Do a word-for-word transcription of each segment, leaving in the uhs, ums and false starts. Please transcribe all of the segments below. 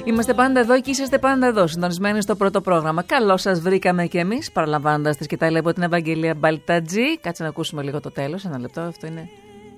Είμαστε πάντα εδώ και είσαστε πάντα εδώ, συντονισμένοι στο πρώτο πρόγραμμα. Καλώς σας βρήκαμε κι εμείς, παραλαμβάνοντας τη σκητάλη από την Ευαγγελία Μπαλτατζή. Κάτσε να ακούσουμε λίγο το τέλος. Ένα λεπτό, αυτό είναι.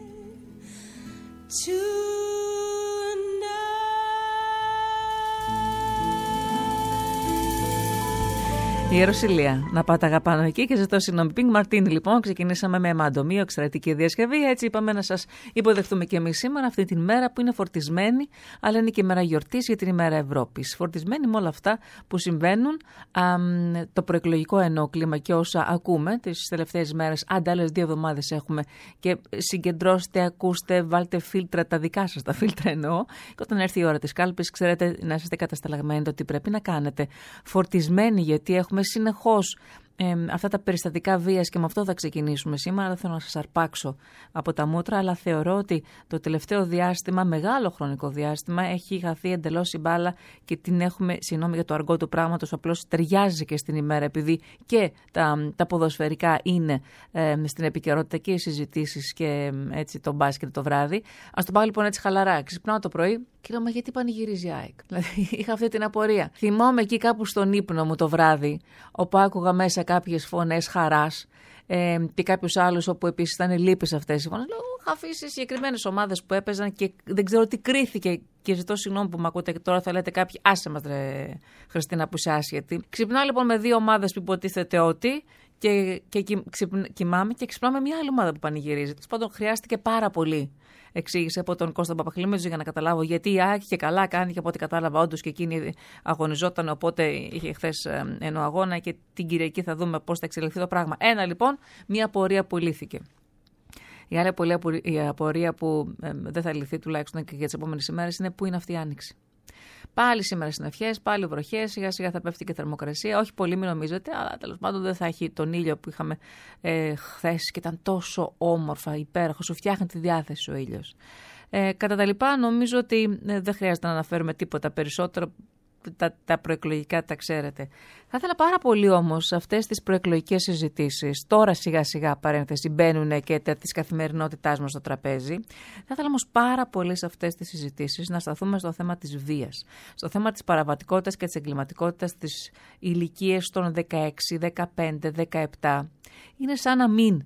Η Ιεροσυλία. Να πάτε αγαπάνω εκεί και ζητώ συγγνώμη. Πινκ Μαρτίνι, λοιπόν, ξεκινήσαμε με μαντομείο, εξαιρετική διασκευή. Έτσι είπαμε να σας υποδεχτούμε και εμείς σήμερα, αυτή την μέρα που είναι φορτισμένη, αλλά είναι και μέρα γιορτής για την ημέρα Ευρώπης. Φορτισμένη με όλα αυτά που συμβαίνουν, α, το προεκλογικό εννοώ κλίμα και όσα ακούμε τις τελευταίες μέρες. Άντε, άλλες δύο εβδομάδες έχουμε και συγκεντρώστε, ακούστε, βάλτε φίλτρα, τα δικά σας τα φίλτρα εννοώ. Και όταν έρθει η ώρα της κάλπης, ξέρετε να είστε κατασταλαγμένοι το τι πρέπει να κάνετε. Φορτισμένοι, γιατί έχουμε συνεχώς ε, αυτά τα περιστατικά βίας και με αυτό θα ξεκινήσουμε σήμερα. Δεν θέλω να σας αρπάξω από τα μούτρα, αλλά θεωρώ ότι το τελευταίο διάστημα, μεγάλο χρονικό διάστημα, έχει χαθεί εντελώς η μπάλα και την έχουμε, συγγνώμη για το αργό του πράγματος, απλώς ταιριάζει και στην ημέρα, επειδή και τα, τα ποδοσφαιρικά είναι ε, στην επικαιρότητα και οι συζητήσεις και ε, έτσι το μπάσκετ το βράδυ. Ας το πάω λοιπόν έτσι χαλαρά. Ξυπνάω το πρωί και λέω, μα γιατί πανηγυρίζει η ΑΕΚ? Δηλαδή είχα αυτή την απορία. Θυμόμαι εκεί κάπου στον ύπνο μου το βράδυ, όπου άκουγα μέσα κάποιες φωνές χαράς ε, και κάποιους άλλους όπου επίσης ήταν λύπης αυτές οι φωνές. Λέω, είχα αφήσει συγκεκριμένες ομάδες που έπαιζαν και δεν ξέρω τι κρίθηκε. Και ζητώ συγγνώμη που με ακούτε και τώρα θα λέτε κάποιοι, άσε μας ρε Χριστίνα που είσαι άσχετη. Ξυπνάω λοιπόν με δύο ομάδες που υποτίθεται ότι και, και κοιμάμαι και ξυπνάω με μια άλλη ομάδα που πανηγυρίζει. Τέλος πάντων, χρειάστηκε πάρα πολύ εξήγησε από τον Κώστα Παπαχλήμετζο για να καταλάβω γιατί η ΑΕΚ και καλά κάνει και από ό,τι κατάλαβα όντως και εκείνη αγωνιζόταν, οπότε είχε χθες ενώ αγώνα και την Κυριακή θα δούμε πώς θα εξελιχθεί το πράγμα. Ένα λοιπόν, μια απορία που λύθηκε. Η άλλη η απορία που ε, δεν θα λυθεί τουλάχιστον και για τις επόμενες ημέρες είναι πού είναι αυτή η άνοιξη. Πάλι σήμερα συννεφιές, πάλι βροχές, σιγά σιγά θα πέφτει και θερμοκρασία. Όχι πολύ, μην νομίζετε, αλλά τέλος πάντων δεν θα έχει τον ήλιο που είχαμε ε, χθες και ήταν τόσο όμορφα, υπέροχο, σου φτιάχνει τη διάθεση ο ήλιος. Ε, κατά τα λοιπά, νομίζω ότι ε, δεν χρειάζεται να αναφέρουμε τίποτα περισσότερο. Τα, τα προεκλογικά τα ξέρετε. Θα ήθελα πάρα πολύ όμως αυτές τις προεκλογικές συζητήσεις, τώρα σιγά σιγά παρένθεση μπαίνουν και της καθημερινότητάς μας στο τραπέζι. Θα ήθελα όμως πάρα πολύ σε αυτές τις συζητήσεις να σταθούμε στο θέμα της βίας, στο θέμα της παραβατικότητας και της εγκληματικότητας στις ηλικίες των δεκαέξι, δεκαπέντε, δεκαεπτά. Είναι σαν να μην,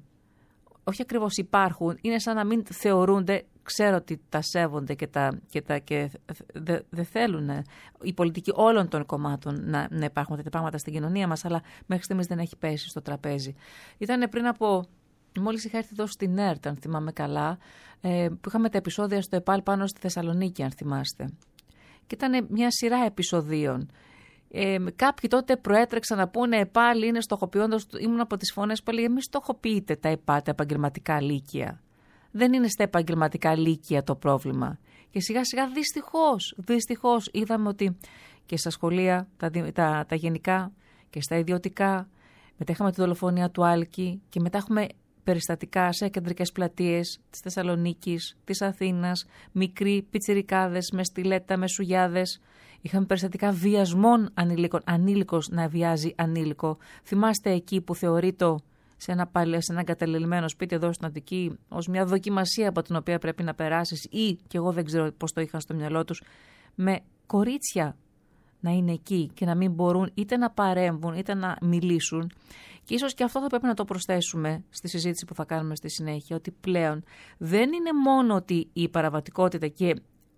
όχι ακριβώς υπάρχουν, είναι σαν να μην θεωρούνται. Ξέρω ότι τα σέβονται και, τα, και, τα, και δεν δε θέλουν οι πολιτικοί όλων των κομμάτων να, να υπάρχουν τέτοια πράγματα στην κοινωνία μας, αλλά μέχρι στιγμής δεν έχει πέσει στο τραπέζι. Ήταν πριν από, μόλις είχα έρθει εδώ στην ΕΡΤ, αν θυμάμαι καλά, ε, που είχαμε τα επεισόδια στο ΕΠΑΛ πάνω στη Θεσσαλονίκη, αν θυμάστε. Και ήταν μια σειρά επεισοδίων. Ε, κάποιοι τότε προέτρεξαν να πούνε ΕΠΑΛ είναι στοχοποιώντας, ήμουν από τις φωνές που έλεγε μη στοχοποιείτε τα ΕΠΑ, τα επαγγελματικά λύκεια. Δεν είναι στα επαγγελματικά λύκεια το πρόβλημα. Και σιγά σιγά δυστυχώς, δυστυχώς είδαμε ότι και στα σχολεία, τα, τα, τα γενικά και στα ιδιωτικά, μετά είχαμε τη δολοφονία του Άλκη και μετά έχουμε περιστατικά σε κεντρικές πλατείες της Θεσσαλονίκης, της Αθήνας, μικροί πιτσιρικάδες με στιλέτα, με σουγιάδες. Είχαμε περιστατικά βιασμών ανήλικων, ανήλικος να βιάζει ανήλικο. Θυμάστε εκεί που θεωρείται σε ένα, σε ένα εγκαταλελειμμένο σπίτι εδώ στην Αττική ως μια δοκιμασία από την οποία πρέπει να περάσεις ή, και εγώ δεν ξέρω πώς το είχαν στο μυαλό τους, με κορίτσια να είναι εκεί και να μην μπορούν είτε να παρέμβουν είτε να μιλήσουν. Και ίσως και αυτό θα πρέπει να το προσθέσουμε στη συζήτηση που θα κάνουμε στη συνέχεια, ότι πλέον δεν είναι μόνο ότι η παραβατικότητα και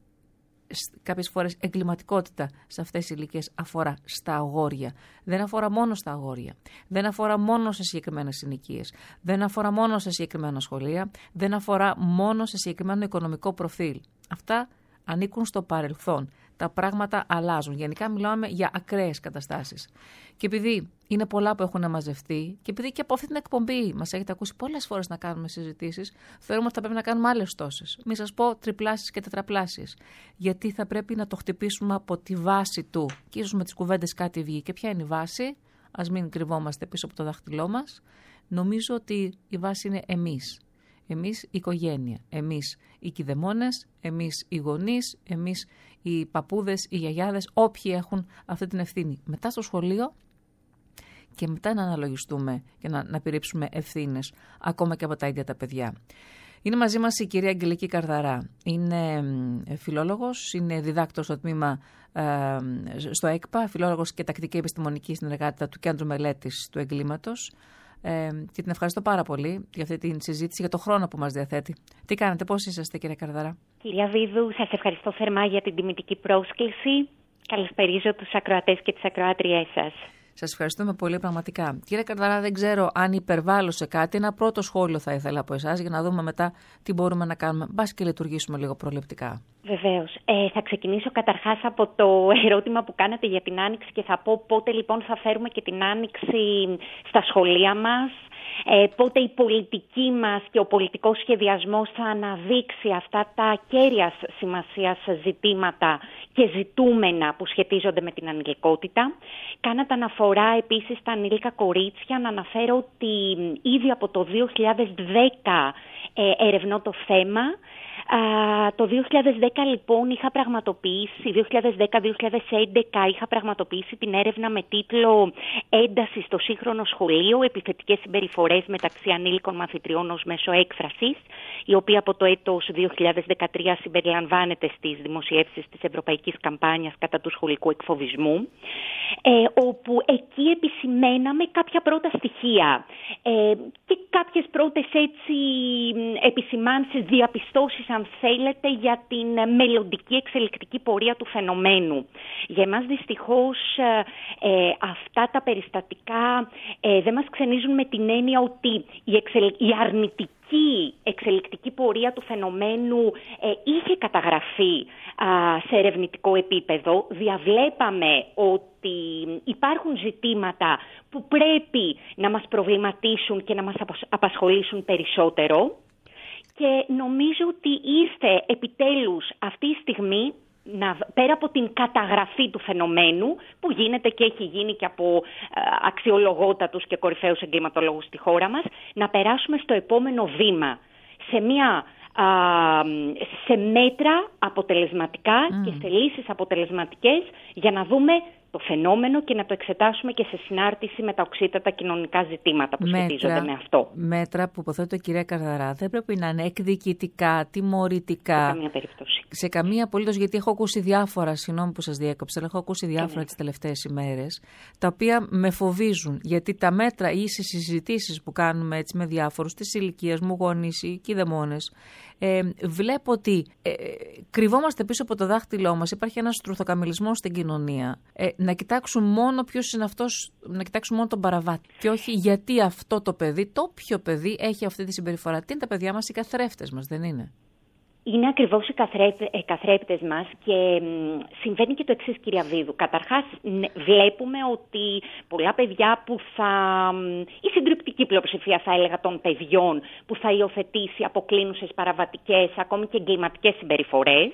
κάποιες φορές εγκληματικότητα σε αυτές τις ηλικίες αφορά στα αγόρια. Δεν αφορά μόνο στα αγόρια. Δεν αφορά μόνο σε συγκεκριμένες συνοικίες. Δεν αφορά μόνο σε συγκεκριμένα σχολεία. Δεν αφορά μόνο σε συγκεκριμένο οικονομικό προφίλ. Αυτά ανήκουν στο παρελθόν. Τα πράγματα αλλάζουν. Γενικά μιλάμε για ακραίες καταστάσεις. Και επειδή είναι πολλά που έχουν μαζευτεί και επειδή και από αυτή την εκπομπή μας έχετε ακούσει πολλές φορές να κάνουμε συζητήσεις, θεωρούμε ότι θα πρέπει να κάνουμε άλλες τόσες. Μην σας πω τριπλάσεις και τετραπλάσεις. Γιατί θα πρέπει να το χτυπήσουμε από τη βάση του. Και ίσως με τις κουβέντες κάτι βγει. Και ποια είναι η βάση? Ας μην κρυβόμαστε πίσω από το δάχτυλό μας. Νομίζω ότι η βάση είναι εμείς. Εμείς η οικογένεια, εμείς οι κηδεμόνες, εμείς οι γονείς, εμείς οι παππούδες, οι γιαγιάδες, όποιοι έχουν αυτή την ευθύνη. Μετά στο σχολείο και μετά να αναλογιστούμε και να, να πηρύψουμε ευθύνες ακόμα και από τα ίδια τα παιδιά. Είναι μαζί μας η κυρία Αγγελική Καρδαρά. Είναι φιλόλογος, είναι διδάκτορ στο τμήμα ε, στο ΕΚΠΑ, φιλόλογος και τακτική επιστημονική συνεργάτητα του Κέντρου Μελέτης του Εγκλήματος. Ε, και την ευχαριστώ πάρα πολύ για αυτή τη συζήτηση, για το χρόνο που μας διαθέτει. Τι κάνετε, πώς είσαστε, κυρία Καρδαρά? Κυρία Βίδου, σας ευχαριστώ θερμά για την τιμητική πρόσκληση. Καλησπερίζω τους ακροατές και τις ακροάτριές σας. Σας ευχαριστούμε πολύ πραγματικά. Κύριε Καρδαρά, δεν ξέρω αν υπερβάλλω σε κάτι. Ένα πρώτο σχόλιο θα ήθελα από εσάς για να δούμε μετά τι μπορούμε να κάνουμε. Μπας και λειτουργήσουμε λίγο προληπτικά. Βεβαίως. Ε, θα ξεκινήσω καταρχάς από το ερώτημα που κάνατε για την Άνοιξη και θα πω πότε λοιπόν θα φέρουμε και την Άνοιξη στα σχολεία μας. Ε, πότε η πολιτική μας και ο πολιτικός σχεδιασμός θα αναδείξει αυτά τα κέρια σημασίας ζητήματα και ζητούμενα που σχετίζονται με την ανηλικότητα. Κάνατε αναφορά επίσης στα ανήλικα κορίτσια. Να αναφέρω ότι ήδη από το δύο χιλιάδες δέκα ε, ερευνώ το θέμα. Uh, το δύο χιλιάδες δέκα λοιπόν είχα πραγματοποιήσει, δύο χιλιάδες δέκα δύο χιλιάδες έντεκα είχα πραγματοποιήσει την έρευνα με τίτλο «Ένταση στο σύγχρονο σχολείο, επιθετικές συμπεριφορές μεταξύ ανήλικων μαθητριών ως μέσο έκφρασης», η οποία από το έτος δύο χιλιάδες δεκατρία συμπεριλαμβάνεται στις δημοσιεύσεις της Ευρωπαϊκής Καμπάνιας κατά του σχολικού εκφοβισμού, ε, όπου εκεί επισημέναμε κάποια πρώτα στοιχεία ε, και κάποιες πρώτες έτσι επισημάνσεις, διαπιστώσεις αν θέλετε, για την μελλοντική εξελικτική πορεία του φαινομένου. Για εμάς δυστυχώς ε, αυτά τα περιστατικά ε, δεν μας ξενίζουν με την έννοια ότι η, εξελ... η αρνητική εξελικτική πορεία του φαινομένου ε, είχε καταγραφεί α, σε ερευνητικό επίπεδο. Διαβλέπαμε ότι υπάρχουν ζητήματα που πρέπει να μας προβληματίσουν και να μας απασχολήσουν περισσότερο. Και νομίζω ότι ήρθε επιτέλους αυτή η στιγμή, να, πέρα από την καταγραφή του φαινομένου, που γίνεται και έχει γίνει και από ε, αξιολογότατους και κορυφαίους εγκληματολόγους στη χώρα μας, να περάσουμε στο επόμενο βήμα, σε, μια, α, σε μέτρα αποτελεσματικά mm. και σε λύσεις αποτελεσματικές, για να δούμε το φαινόμενο και να το εξετάσουμε και σε συνάρτηση με τα οξύτατα κοινωνικά ζητήματα που μέτρα, σχετίζονται με αυτό. Μέτρα που υποθέτω, κυρία Καρδαρά, δεν πρέπει να είναι εκδικητικά, τιμωρητικά. Σε καμία περίπτωση. Σε καμία απολύτως, γιατί έχω ακούσει διάφορα, συγγνώμη που σας διέκοψα, αλλά έχω ακούσει διάφορα mm. τις τελευταίες ημέρες, τα οποία με φοβίζουν. Γιατί τα μέτρα ή στις συζητήσεις που κάνουμε έτσι με διάφορους της ηλικίας μου, γονείς ή κηδεμόνες, ε, βλέπω ότι ε, κρυβόμαστε πίσω από το δάχτυλό μας. Υπάρχει ένας στρουθοκαμιλισμός στην κοινωνία. Ε, να κοιτάξουν μόνο ποιος είναι αυτός, να κοιτάξουν μόνο τον παραβάτη. Και όχι γιατί αυτό το παιδί, το όποιο παιδί έχει αυτή τη συμπεριφορά. Τι είναι τα παιδιά μας, οι καθρέφτες μας, δεν είναι? Είναι ακριβώς οι καθρέπτες μας και συμβαίνει και το εξής, κυρία Βίδου. Καταρχάς βλέπουμε ότι πολλά παιδιά που θα, η συντριπτική πλειοψηφία θα έλεγα των παιδιών που θα υιοθετήσει αποκλίνουσες παραβατικές, ακόμη και εγκληματικές συμπεριφορές,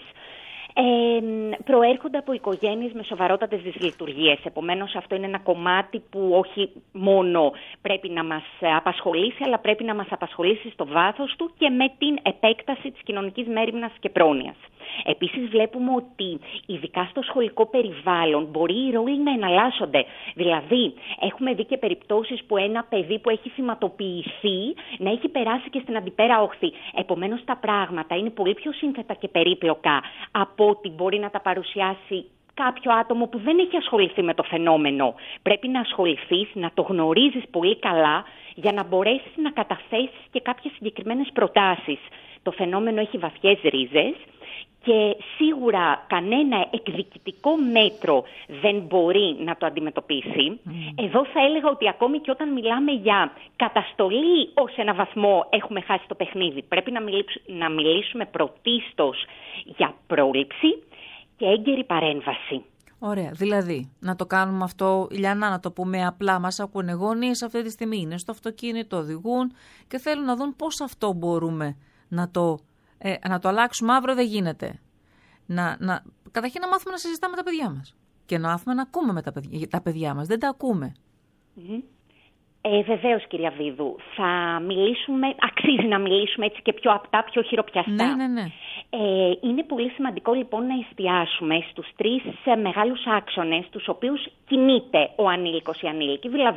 Ε, προέρχονται από οικογένειες με σοβαρότατες δυσλειτουργίες. Επομένως αυτό είναι ένα κομμάτι που όχι μόνο πρέπει να μας απασχολήσει, αλλά πρέπει να μας απασχολήσει στο βάθος του και με την επέκταση της κοινωνικής μέριμνας και πρόνοιας. Επίσης βλέπουμε ότι ειδικά στο σχολικό περιβάλλον μπορεί οι ρόλοι να εναλλάσσονται. Δηλαδή έχουμε δει και περιπτώσεις που ένα παιδί που έχει θυματοποιηθεί να έχει περάσει και στην αντιπέρα όχθη. Επομένως τα πράγματα είναι πολύ πιο σύνθετα και περίπλοκα από ότι μπορεί να τα παρουσιάσει κάποιο άτομο που δεν έχει ασχοληθεί με το φαινόμενο. Πρέπει να ασχοληθείς, να το γνωρίζεις πολύ καλά για να μπορέσεις να καταθέσεις και κάποιες συγκεκριμένες προτάσεις. Το φαινόμενο έχει βαθιές ρίζες και σίγουρα κανένα εκδικητικό μέτρο δεν μπορεί να το αντιμετωπίσει. Mm. Εδώ θα έλεγα ότι ακόμη και όταν μιλάμε για καταστολή ως ένα βαθμό έχουμε χάσει το παιχνίδι. Πρέπει να, μιλήσουμε, να μιλήσουμε πρωτίστως για πρόληψη και έγκαιρη παρέμβαση. Ωραία. Δηλαδή, να το κάνουμε αυτό, Ιλιανά, να το πούμε απλά. Μας ακούνε γονείς αυτή τη στιγμή, είναι στο αυτοκίνητο, οδηγούν και θέλουν να δουν πώς αυτό μπορούμε να το, ε, να το αλλάξουμε. Αύριο δεν γίνεται. Να, να, καταρχήν να μάθουμε να συζητάμε με τα παιδιά μας και να μάθουμε να ακούμε με τα παιδιά, τα παιδιά μας. Δεν τα ακούμε. Mm-hmm. Ε, βεβαίως, κυρία Βίδου, θα μιλήσουμε, αξίζει να μιλήσουμε έτσι και πιο απτά, πιο χειροπιαστά. Ναι, ναι, ναι. Ε, είναι πολύ σημαντικό λοιπόν να εστιάσουμε στους τρεις μεγάλους άξονες τους οποίους κινείται ο ανήλικος ή ανήλικη. Δηλαδή,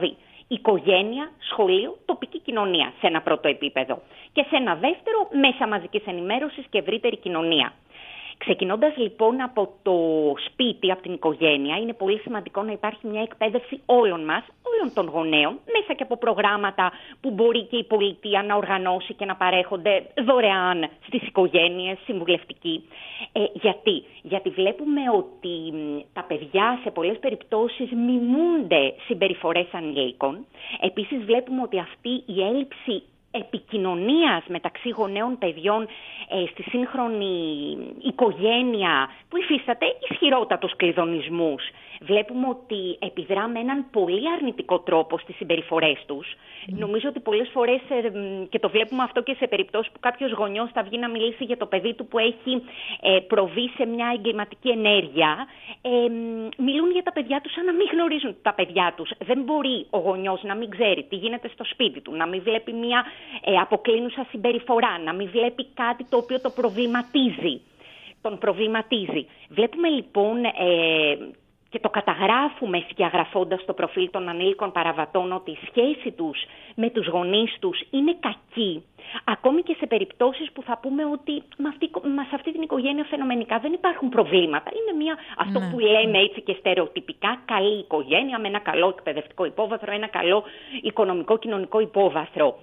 Οικογένεια, σχολείο, τοπική κοινωνία σε ένα πρώτο επίπεδο. Και σε ένα δεύτερο, μέσα μαζικής ενημέρωσης και ευρύτερη κοινωνία. Ξεκινώντας λοιπόν από το σπίτι, από την οικογένεια, είναι πολύ σημαντικό να υπάρχει μια εκπαίδευση όλων μας, όλων των γονέων, μέσα και από προγράμματα που μπορεί και η πολιτεία να οργανώσει και να παρέχονται δωρεάν στις οικογένειες, συμβουλευτικοί. Ε, γιατί? Γιατί βλέπουμε ότι τα παιδιά σε πολλές περιπτώσεις μιμούνται συμπεριφορές ανηλίκων. Επίσης βλέπουμε ότι αυτή η έλλειψη επικοινωνίας μεταξύ γονέων παιδιών ε, στη σύγχρονη οικογένεια που υφίσταται ισχυρότατους κλειδονισμούς. Βλέπουμε ότι επιδρά με έναν πολύ αρνητικό τρόπο στις συμπεριφορές τους. Mm. Νομίζω ότι πολλές φορές, ε, και το βλέπουμε αυτό και σε περιπτώσεις που κάποιος γονιός θα βγει να μιλήσει για το παιδί του που έχει ε, προβεί σε μια εγκληματική ενέργεια, ε, μιλούν για τα παιδιά τους σαν να μην γνωρίζουν τα παιδιά τους. Δεν μπορεί ο γονιός να μην ξέρει τι γίνεται στο σπίτι του, να μην βλέπει μια ε, αποκλίνουσα συμπεριφορά, να μην βλέπει κάτι το οποίο το προβληματίζει. Τον προβληματίζει. Βλέπουμε λοιπόν... Ε, και το καταγράφουμε σκιαγραφώντας το προφίλ των ανήλικων παραβατών ότι η σχέση τους με τους γονείς τους είναι κακή. Ακόμη και σε περιπτώσεις που θα πούμε ότι με αυτή, σε αυτή την οικογένεια φαινομενικά δεν υπάρχουν προβλήματα. Είναι μια, αυτό ναι. που λέμε έτσι και στερεοτυπικά, καλή οικογένεια με ένα καλό εκπαιδευτικό υπόβαθρο, ένα καλό οικονομικό κοινωνικό υπόβαθρο.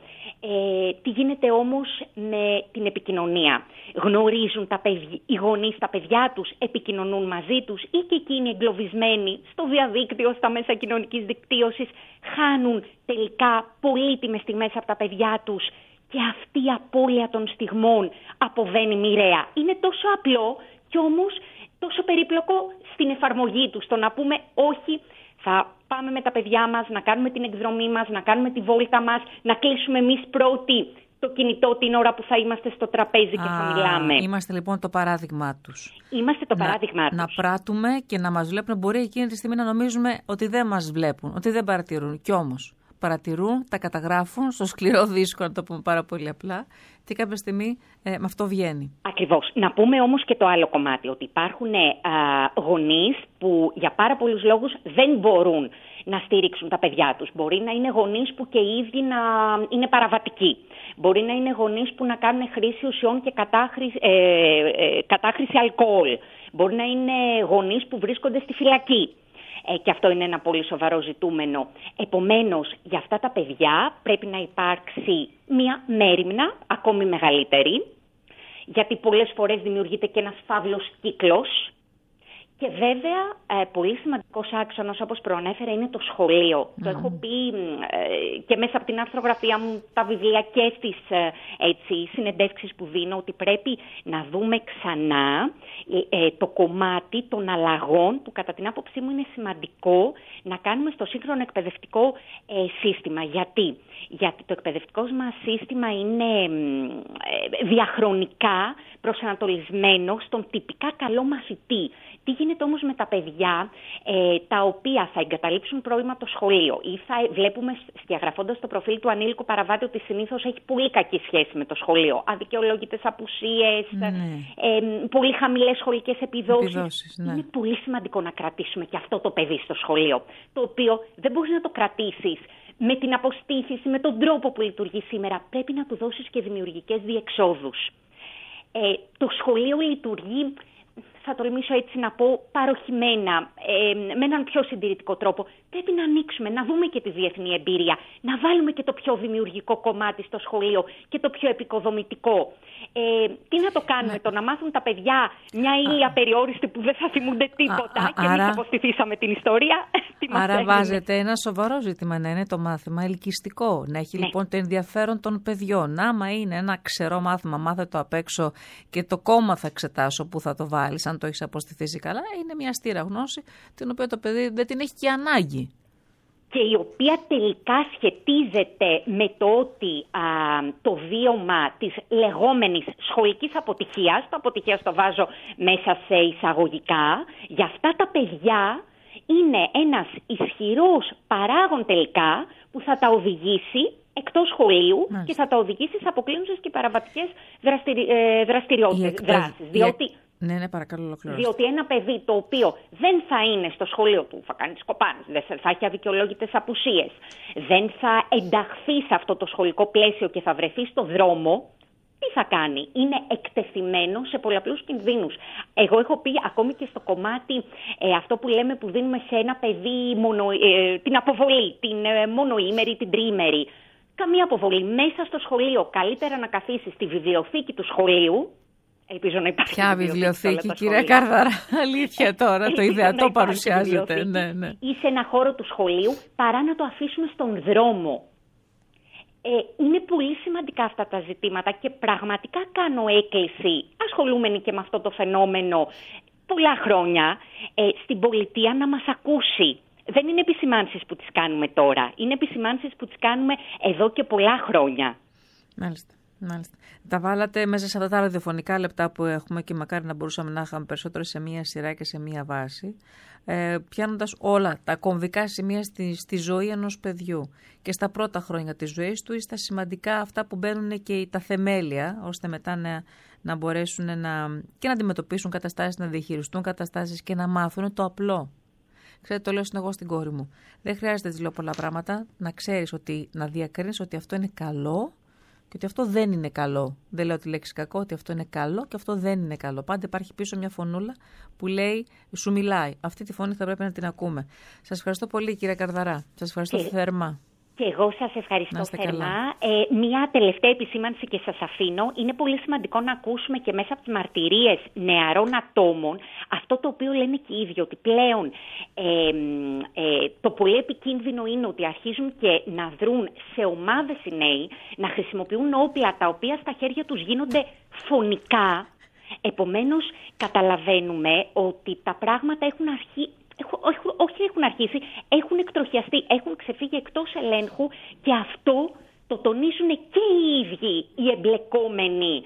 Ε, τι γίνεται όμως με την επικοινωνία? Γνωρίζουν τα παιδιά, οι γονείς τα παιδιά τους, επικοινωνούν μαζί τους ή και εκείνοι εγκλωβισμένοι στο διαδίκτυο, στα μέσα κοινωνικής δικτύωσης, χάνουν τελικά πολύτιμες στιγμές από τα παιδιά τους και αυτή η απώλεια των στιγμών αποβαίνει μοιραία. Είναι τόσο απλό και όμως τόσο περίπλοκο στην εφαρμογή τους. Το να πούμε όχι, θα πάμε με τα παιδιά μας, να κάνουμε την εκδρομή μας, να κάνουμε τη βόλτα μας, να κλείσουμε εμείς πρώτοι το κινητό την ώρα που θα είμαστε στο τραπέζι και θα μιλάμε. Είμαστε λοιπόν το παράδειγμά τους. Είμαστε το να, παράδειγμά τους. Να πράττουμε και να μας βλέπουν. Μπορεί εκείνη τη στιγμή να νομίζουμε ότι δεν μας βλέπουν, ότι δεν παρατηρούν. Κι όμως παρατηρούν, τα καταγράφουν στο σκληρό δίσκο, να το πούμε πάρα πολύ απλά, και κάποια στιγμή ε, με αυτό βγαίνει. Ακριβώς. Να πούμε όμως και το άλλο κομμάτι, ότι υπάρχουν ε, γονείς που για πάρα πολλούς λόγους δεν μπορούν να στηρίξουν τα παιδιά τους. Μπορεί να είναι γονείς που και οι ίδιοι να είναι παραβατικοί. Μπορεί να είναι γονείς που να κάνουν χρήση ουσιών και κατάχρηση, ε, ε, κατάχρηση αλκοόλ. Μπορεί να είναι γονείς που βρίσκονται στη φυλακή. Ε, και αυτό είναι ένα πολύ σοβαρό ζητούμενο. Επομένως, για αυτά τα παιδιά πρέπει να υπάρξει μια μέριμνα ακόμη μεγαλύτερη, γιατί πολλές φορές δημιουργείται και ένας φαύλος κύκλος. Και βέβαια, ε, πολύ σημαντικός άξονας, όπως προανέφερα, είναι το σχολείο. Mm. Το έχω πει ε, και μέσα από την αρθρογραφία μου, τα βιβλία και στις ε, έτσι, συνεντεύξεις που δίνω, ότι πρέπει να δούμε ξανά ε, ε, το κομμάτι των αλλαγών που κατά την άποψή μου είναι σημαντικό να κάνουμε στο σύγχρονο εκπαιδευτικό ε, σύστημα. Γιατί? Γιατί το εκπαιδευτικό μας σύστημα είναι ε, διαχρονικά προσανατολισμένο στον τυπικά καλό μαθητή. Τι γίνεται όμως με τα παιδιά ε, τα οποία θα εγκαταλείψουν πρώιμα το σχολείο ή θα βλέπουμε διαγραφώντας το προφίλ του ανήλικου παραβάτη ότι συνήθως έχει πολύ κακή σχέση με το σχολείο. Αδικαιολόγητες απουσίες, ναι. ε, πολύ χαμηλές σχολικές επιδόσεις. επιδόσεις ναι. Είναι πολύ σημαντικό να κρατήσουμε και αυτό το παιδί στο σχολείο, το οποίο δεν μπορείς να το κρατήσεις με την αποστήθηση, με τον τρόπο που λειτουργεί σήμερα. Πρέπει να του δώσεις και δημιουργικές διεξόδους. Ε, το σχολείο λειτουργεί, θα τολμήσω έτσι να πω, παροχημένα, ε, με έναν πιο συντηρητικό τρόπο. Πρέπει να ανοίξουμε, να δούμε και τη διεθνή εμπειρία, να βάλουμε και το πιο δημιουργικό κομμάτι στο σχολείο και το πιο επικοδομητικό. Ε, τι να το κάνουμε, ναι. το να μάθουν τα παιδιά μια ήλια περιόριστη που δεν θα θυμούνται τίποτα α, α, και άρα... εμείς αποστηθήσαμε την ιστορία. Άρα βάζετε ένα σοβαρό ζήτημα να είναι το μάθημα ελκυστικό, να έχει ναι. λοιπόν το ενδιαφέρον των παιδιών. Άμα είναι ένα ξερό μάθημα, μάθε το απ' έξω και το κόμμα θα εξετάσω που θα το βάλεις, αν το έχεις αποστηθήσει καλά, είναι μια στήρα γνώση την οποία το παιδί δεν την έχει και ανάγκη. Και η οποία τελικά σχετίζεται με το ότι α, το βίωμα της λεγόμενης σχολικής αποτυχίας, το αποτυχίας το βάζω μέσα σε εισαγωγικά, για αυτά τα παιδιά είναι ένας ισχυρός παράγων τελικά που θα τα οδηγήσει εκτός σχολείου Μάλιστα. και θα τα οδηγήσει σε αποκλίνουσες και παραβατικές δραστηρι... δραστηριότητες, εκπαιδ... δράσεις. Διότι... Ναι, ναι, παρακαλώ, ολοκληρώστε. Διότι ένα παιδί το οποίο δεν θα είναι στο σχολείο του, θα κάνει τις κοπάνες, δεν θα έχει αδικαιολόγητες απουσίες, δεν θα ενταχθεί σε αυτό το σχολικό πλαίσιο και θα βρεθεί στο δρόμο, τι θα κάνει? Είναι εκτεθειμένο σε πολλαπλούς κινδύνους. Εγώ έχω πει ακόμη και στο κομμάτι ε, αυτό που λέμε που δίνουμε σε ένα παιδί μονο, ε, την αποβολή, την ε, μονοήμερη, την τριήμερη. Καμία αποβολή. Μέσα στο σχολείο καλύτερα να καθίσει στη βιβλιοθήκη του σχολείου. Ελπίζω να υπάρχει. Ποια βιβλιοθήκη, κυρία Καρδαρά? Αλήθεια τώρα, το ιδεατό παρουσιάζεται. Ναι, ναι. Ή σε ένα χώρο του σχολείου, παρά να το αφήσουμε στον δρόμο. Ε, είναι πολύ σημαντικά αυτά τα ζητήματα και πραγματικά κάνω έκκληση, ασχολούμενοι και με αυτό το φαινόμενο πολλά χρόνια, ε, στην πολιτεία να μας ακούσει. Δεν είναι επισημάνσεις που τις κάνουμε τώρα, είναι επισημάνσεις που τις κάνουμε εδώ και πολλά χρόνια. Μάλιστα. Μάλιστα. Τα βάλατε μέσα σε αυτά τα ραδιοφωνικά λεπτά που έχουμε και μακάρι να μπορούσαμε να είχαμε περισσότερο σε μία σειρά και σε μία βάση, ε, πιάνοντας όλα τα κομβικά σημεία στη, στη ζωή ενός παιδιού και στα πρώτα χρόνια της ζωής του ή στα σημαντικά αυτά που μπαίνουν και τα θεμέλια, ώστε μετά να, να μπορέσουν να, και να αντιμετωπίσουν καταστάσεις, να διαχειριστούν καταστάσεις και να μάθουν το απλό. Ξέρετε, το λέω συνεχώς στην κόρη μου. Δεν χρειάζεται, της λέω πολλά πράγματα, να ξέρεις ότι, να διακρίνεις ότι αυτό είναι καλό και ότι αυτό δεν είναι καλό. Δεν λέω τη λέξη κακό, ότι αυτό είναι καλό και αυτό δεν είναι καλό. Πάντα υπάρχει πίσω μια φωνούλα που λέει, σου μιλάει. Αυτή τη φωνή θα πρέπει να την ακούμε. Σας ευχαριστώ πολύ, κύριε Καρδαρά. Σας ευχαριστώ και... θερμά. Και εγώ σας ευχαριστώ θερμά. Ε, μια τελευταία επισήμανση και σας αφήνω. Είναι πολύ σημαντικό να ακούσουμε και μέσα από τις μαρτυρίες νεαρών ατόμων αυτό το οποίο λένε και οι ίδιοι, ότι πλέον ε, ε, το πολύ επικίνδυνο είναι ότι αρχίζουν και να δρουν σε ομάδες οι νέοι, να χρησιμοποιούν όπλα τα οποία στα χέρια τους γίνονται φωνικά. Επομένως καταλαβαίνουμε ότι τα πράγματα έχουν αρχίσει. Όχι έχουν αρχίσει, έχουν εκτροχιαστεί, έχουν ξεφύγει εκτός ελέγχου και αυτό το τονίζουν και οι ίδιοι οι εμπλεκόμενοι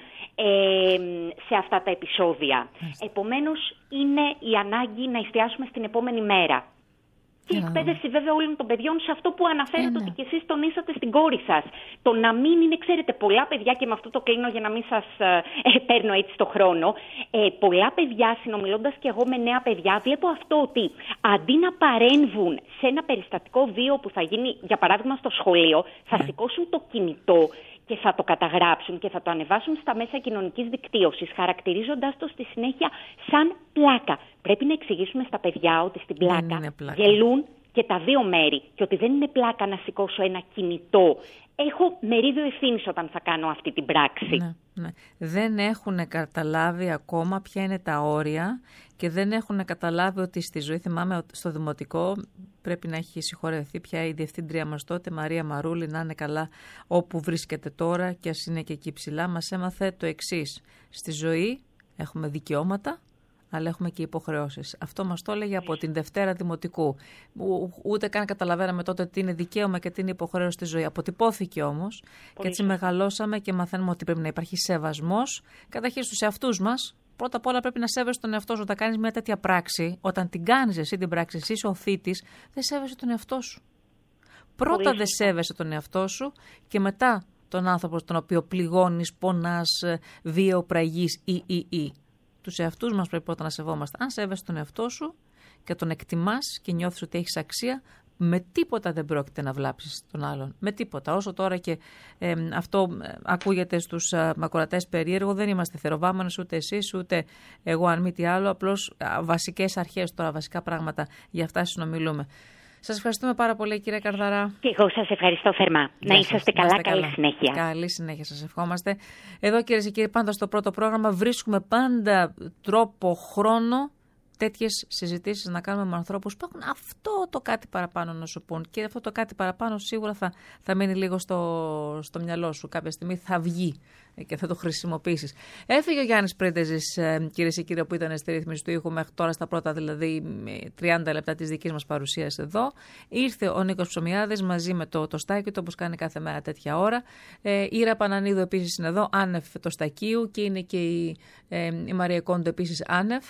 ε, σε αυτά τα επεισόδια. Μάλιστα. Επομένως είναι η ανάγκη να εστιάσουμε στην επόμενη μέρα. Και η εκπαίδευση βέβαια όλων των παιδιών σε αυτό που αναφέρετε yeah. ότι και εσείς τονίσατε στην κόρη σας. Το να μην είναι, ξέρετε, πολλά παιδιά, και με αυτό το κλείνω για να μην σας ε, παίρνω έτσι το χρόνο, ε, πολλά παιδιά, συνομιλώντας και εγώ με νέα παιδιά, βλέπω αυτό ότι αντί να παρέμβουν σε ένα περιστατικό βίο που θα γίνει, για παράδειγμα στο σχολείο, θα yeah. σηκώσουν το κινητό και θα το καταγράψουν και θα το ανεβάσουν στα μέσα κοινωνικής δικτύωσης, χαρακτηρίζοντας το στη συνέχεια σαν πλάκα. Πρέπει να εξηγήσουμε στα παιδιά ότι στην πλάκα, πλάκα γελούν και τα δύο μέρη και ότι δεν είναι πλάκα να σηκώσω ένα κινητό. Έχω μερίδιο ευθύνης όταν θα κάνω αυτή την πράξη. Ναι, ναι. Δεν έχουν καταλάβει ακόμα ποια είναι τα όρια και δεν έχουν καταλάβει ότι στη ζωή, θυμάμαι στο δημοτικό, πρέπει να έχει συγχωρεθεί πια η διευθύντρια μας τότε, Μαρία Μαρούλη, να είναι καλά όπου βρίσκεται τώρα και ας είναι και εκεί ψηλά, μας έμαθε το εξής. Στη ζωή έχουμε δικαιώματα, αλλά έχουμε και υποχρεώσεις. Αυτό μας το έλεγε από την Δευτέρα Δημοτικού. Ούτε καν καταλαβαίναμε τότε τι είναι δικαίωμα και τι είναι υποχρέωση στη ζωή. Αποτυπώθηκε όμως και έτσι μεγαλώσαμε και μαθαίνουμε ότι πρέπει να υπάρχει σεβασμός καταρχήν στους εαυτούς μας. Πρώτα απ' όλα πρέπει να σέβεσαι τον εαυτό σου. Όταν κάνεις μια τέτοια πράξη, όταν την κάνεις εσύ την πράξη, εσύ είσαι ο θήτης, δεν σέβεσαι τον εαυτό σου. Πρώτα δεν σέβεσαι τον εαυτό σου και μετά τον άνθρωπο τον οποίο πληγώνεις, πονάς, βιαιοπραγείς ή ή ή. Τους εαυτούς μας πρέπει πρώτα να σεβόμαστε. Αν σέβεσαι τον εαυτό σου και τον εκτιμάς και νιώθεις ότι έχεις αξία, με τίποτα δεν πρόκειται να βλάψεις τον άλλον. Με τίποτα. Όσο τώρα και ε, αυτό ακούγεται στους ακροατές περίεργο, δεν είμαστε θεροβάμενες ούτε εσείς ούτε εγώ, αν μη τι άλλο. Απλώς βασικές αρχές τώρα, βασικά πράγματα, για αυτά συνομιλούμε. Σας ευχαριστούμε πάρα πολύ, κύριε Καρδαρά. Και εγώ σας ευχαριστώ θερμά. Να είσαστε καλά, καλά, καλή συνέχεια. Καλή συνέχεια σας ευχόμαστε. Εδώ, κυρίες και κύριοι, πάντα στο πρώτο πρόγραμμα βρίσκουμε πάντα τρόπο, χρόνο, τέτοιες συζητήσεις να κάνουμε με ανθρώπους που έχουν αυτό το κάτι παραπάνω να σου πούν. Και αυτό το κάτι παραπάνω σίγουρα θα, θα μείνει λίγο στο, στο μυαλό σου. Κάποια στιγμή θα βγει και θα το χρησιμοποιήσεις. Έφυγε ο Γιάννης Πρίντεζης, κυρίες και κύριοι, που ήταν στη ρύθμιση του ήχου μέχρι τώρα, στα πρώτα δηλαδή τριάντα λεπτά της δικής μας παρουσίας εδώ. Ήρθε ο Νίκος Ψωμιάδης μαζί με το, το Στάκη του, όπως κάνει κάθε μέρα τέτοια ώρα. Ε, η Ήρα Πανανίδου επίσης είναι εδώ, άνευ το Στακίου, και είναι και η, ε, η Μαρία Κόντο επίσης άνευ.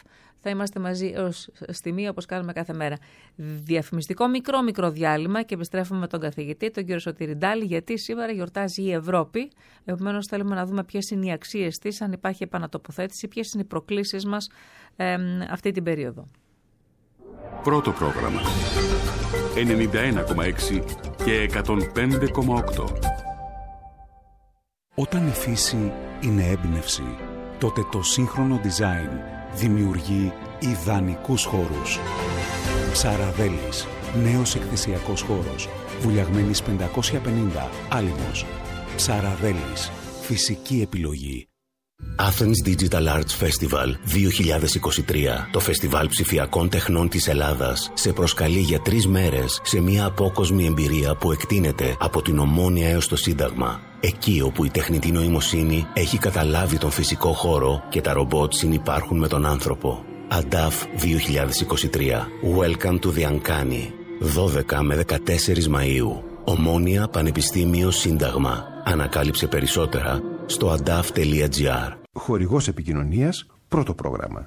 Θα είμαστε μαζί ως στιγμή, όπως κάνουμε κάθε μέρα. Διαφημιστικό μικρό μικρό διάλειμμα και επιστρέφουμε με τον καθηγητή, τον κύριο Σωτήρη Ντάλη, γιατί σήμερα γιορτάζει η Ευρώπη. Επομένως θέλουμε να δούμε ποιες είναι οι αξίες της, αν υπάρχει επανατοποθέτηση, ποιες είναι οι προκλήσεις μας ε, αυτή την περίοδο. Πρώτο πρόγραμμα ενενήντα ένα κόμμα έξι και εκατόν πέντε κόμμα οκτώ. Όταν η φύση είναι έμπνευση, τότε το σύγχρονο design δημιουργεί ιδανικούς χώρους. Ψαραδέλης, νέος εκθεσιακός χώρος, Βουλιαγμένης πεντακόσια πενήντα, Άλυμος. Ψαραδέλης, φυσική επιλογή. Athens Digital Arts Festival δύο χιλιάδες είκοσι τρία. Το φεστιβάλ ψηφιακών τεχνών της Ελλάδας σε προσκαλεί για τρεις μέρες σε μια απόκοσμη εμπειρία που εκτείνεται από την Ομόνοια έως το Σύνταγμα. Εκεί όπου η τεχνητή νοημοσύνη έχει καταλάβει τον φυσικό χώρο και τα ρομπότ συνυπάρχουν με τον άνθρωπο. Αντάφ δύο χιλιάδες είκοσι τρία. Welcome to the Uncanny. δώδεκα με δεκατέσσερις Μαΐου. Ομόνοια Πανεπιστήμιο Σύνταγμα. Ανακάλυψε περισσότερα στο αντάφ τελεία τζι άρ. Χορηγός επικοινωνίας, πρώτο πρόγραμμα.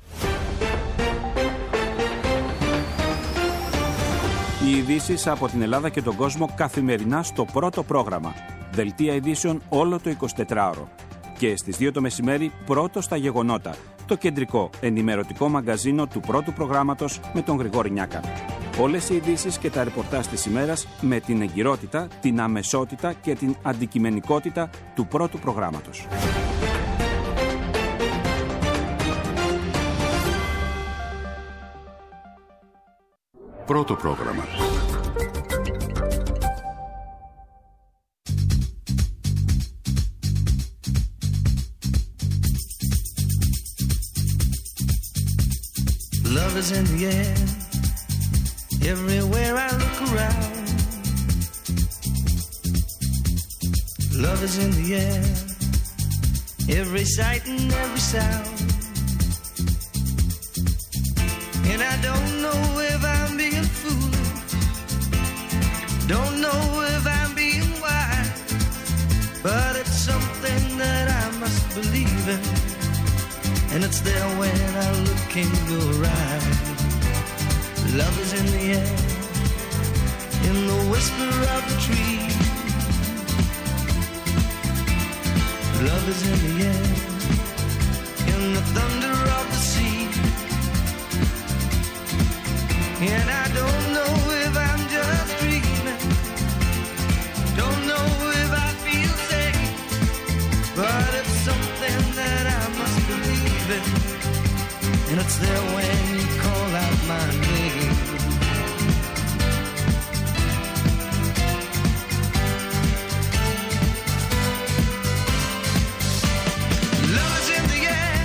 Οι ειδήσεις από την Ελλάδα και τον κόσμο καθημερινά στο πρώτο πρόγραμμα. Δελτία ειδήσεων όλο το εικοσιτετράωρο. Και στις δύο το μεσημέρι πρώτο στα γεγονότα. Το κεντρικό ενημερωτικό μαγκαζίνο του πρώτου προγράμματος με τον Γρηγόρη Νιάκα. Όλες οι ειδήσεις και τα ρεπορτάζ της ημέρας με την εγκυρότητα, την αμεσότητα και την αντικειμενικότητα του πρώτου προγράμματος. Πρώτο πρόγραμμα. Love is in the air, everywhere I look around. Love is in the air, every sight and every sound. And I don't know if I'm being foolish, don't know if I'm being wise, but it's something that I must believe in. And it's there when I look in your eyes. Love is in the air, in the whisper of the tree. Love is in the air, in the thunder of the sea. And I don't know if I'm just dreaming, don't know if I feel safe, but it's something that I must believe in. And it's there when you call out my name. Love is in the air.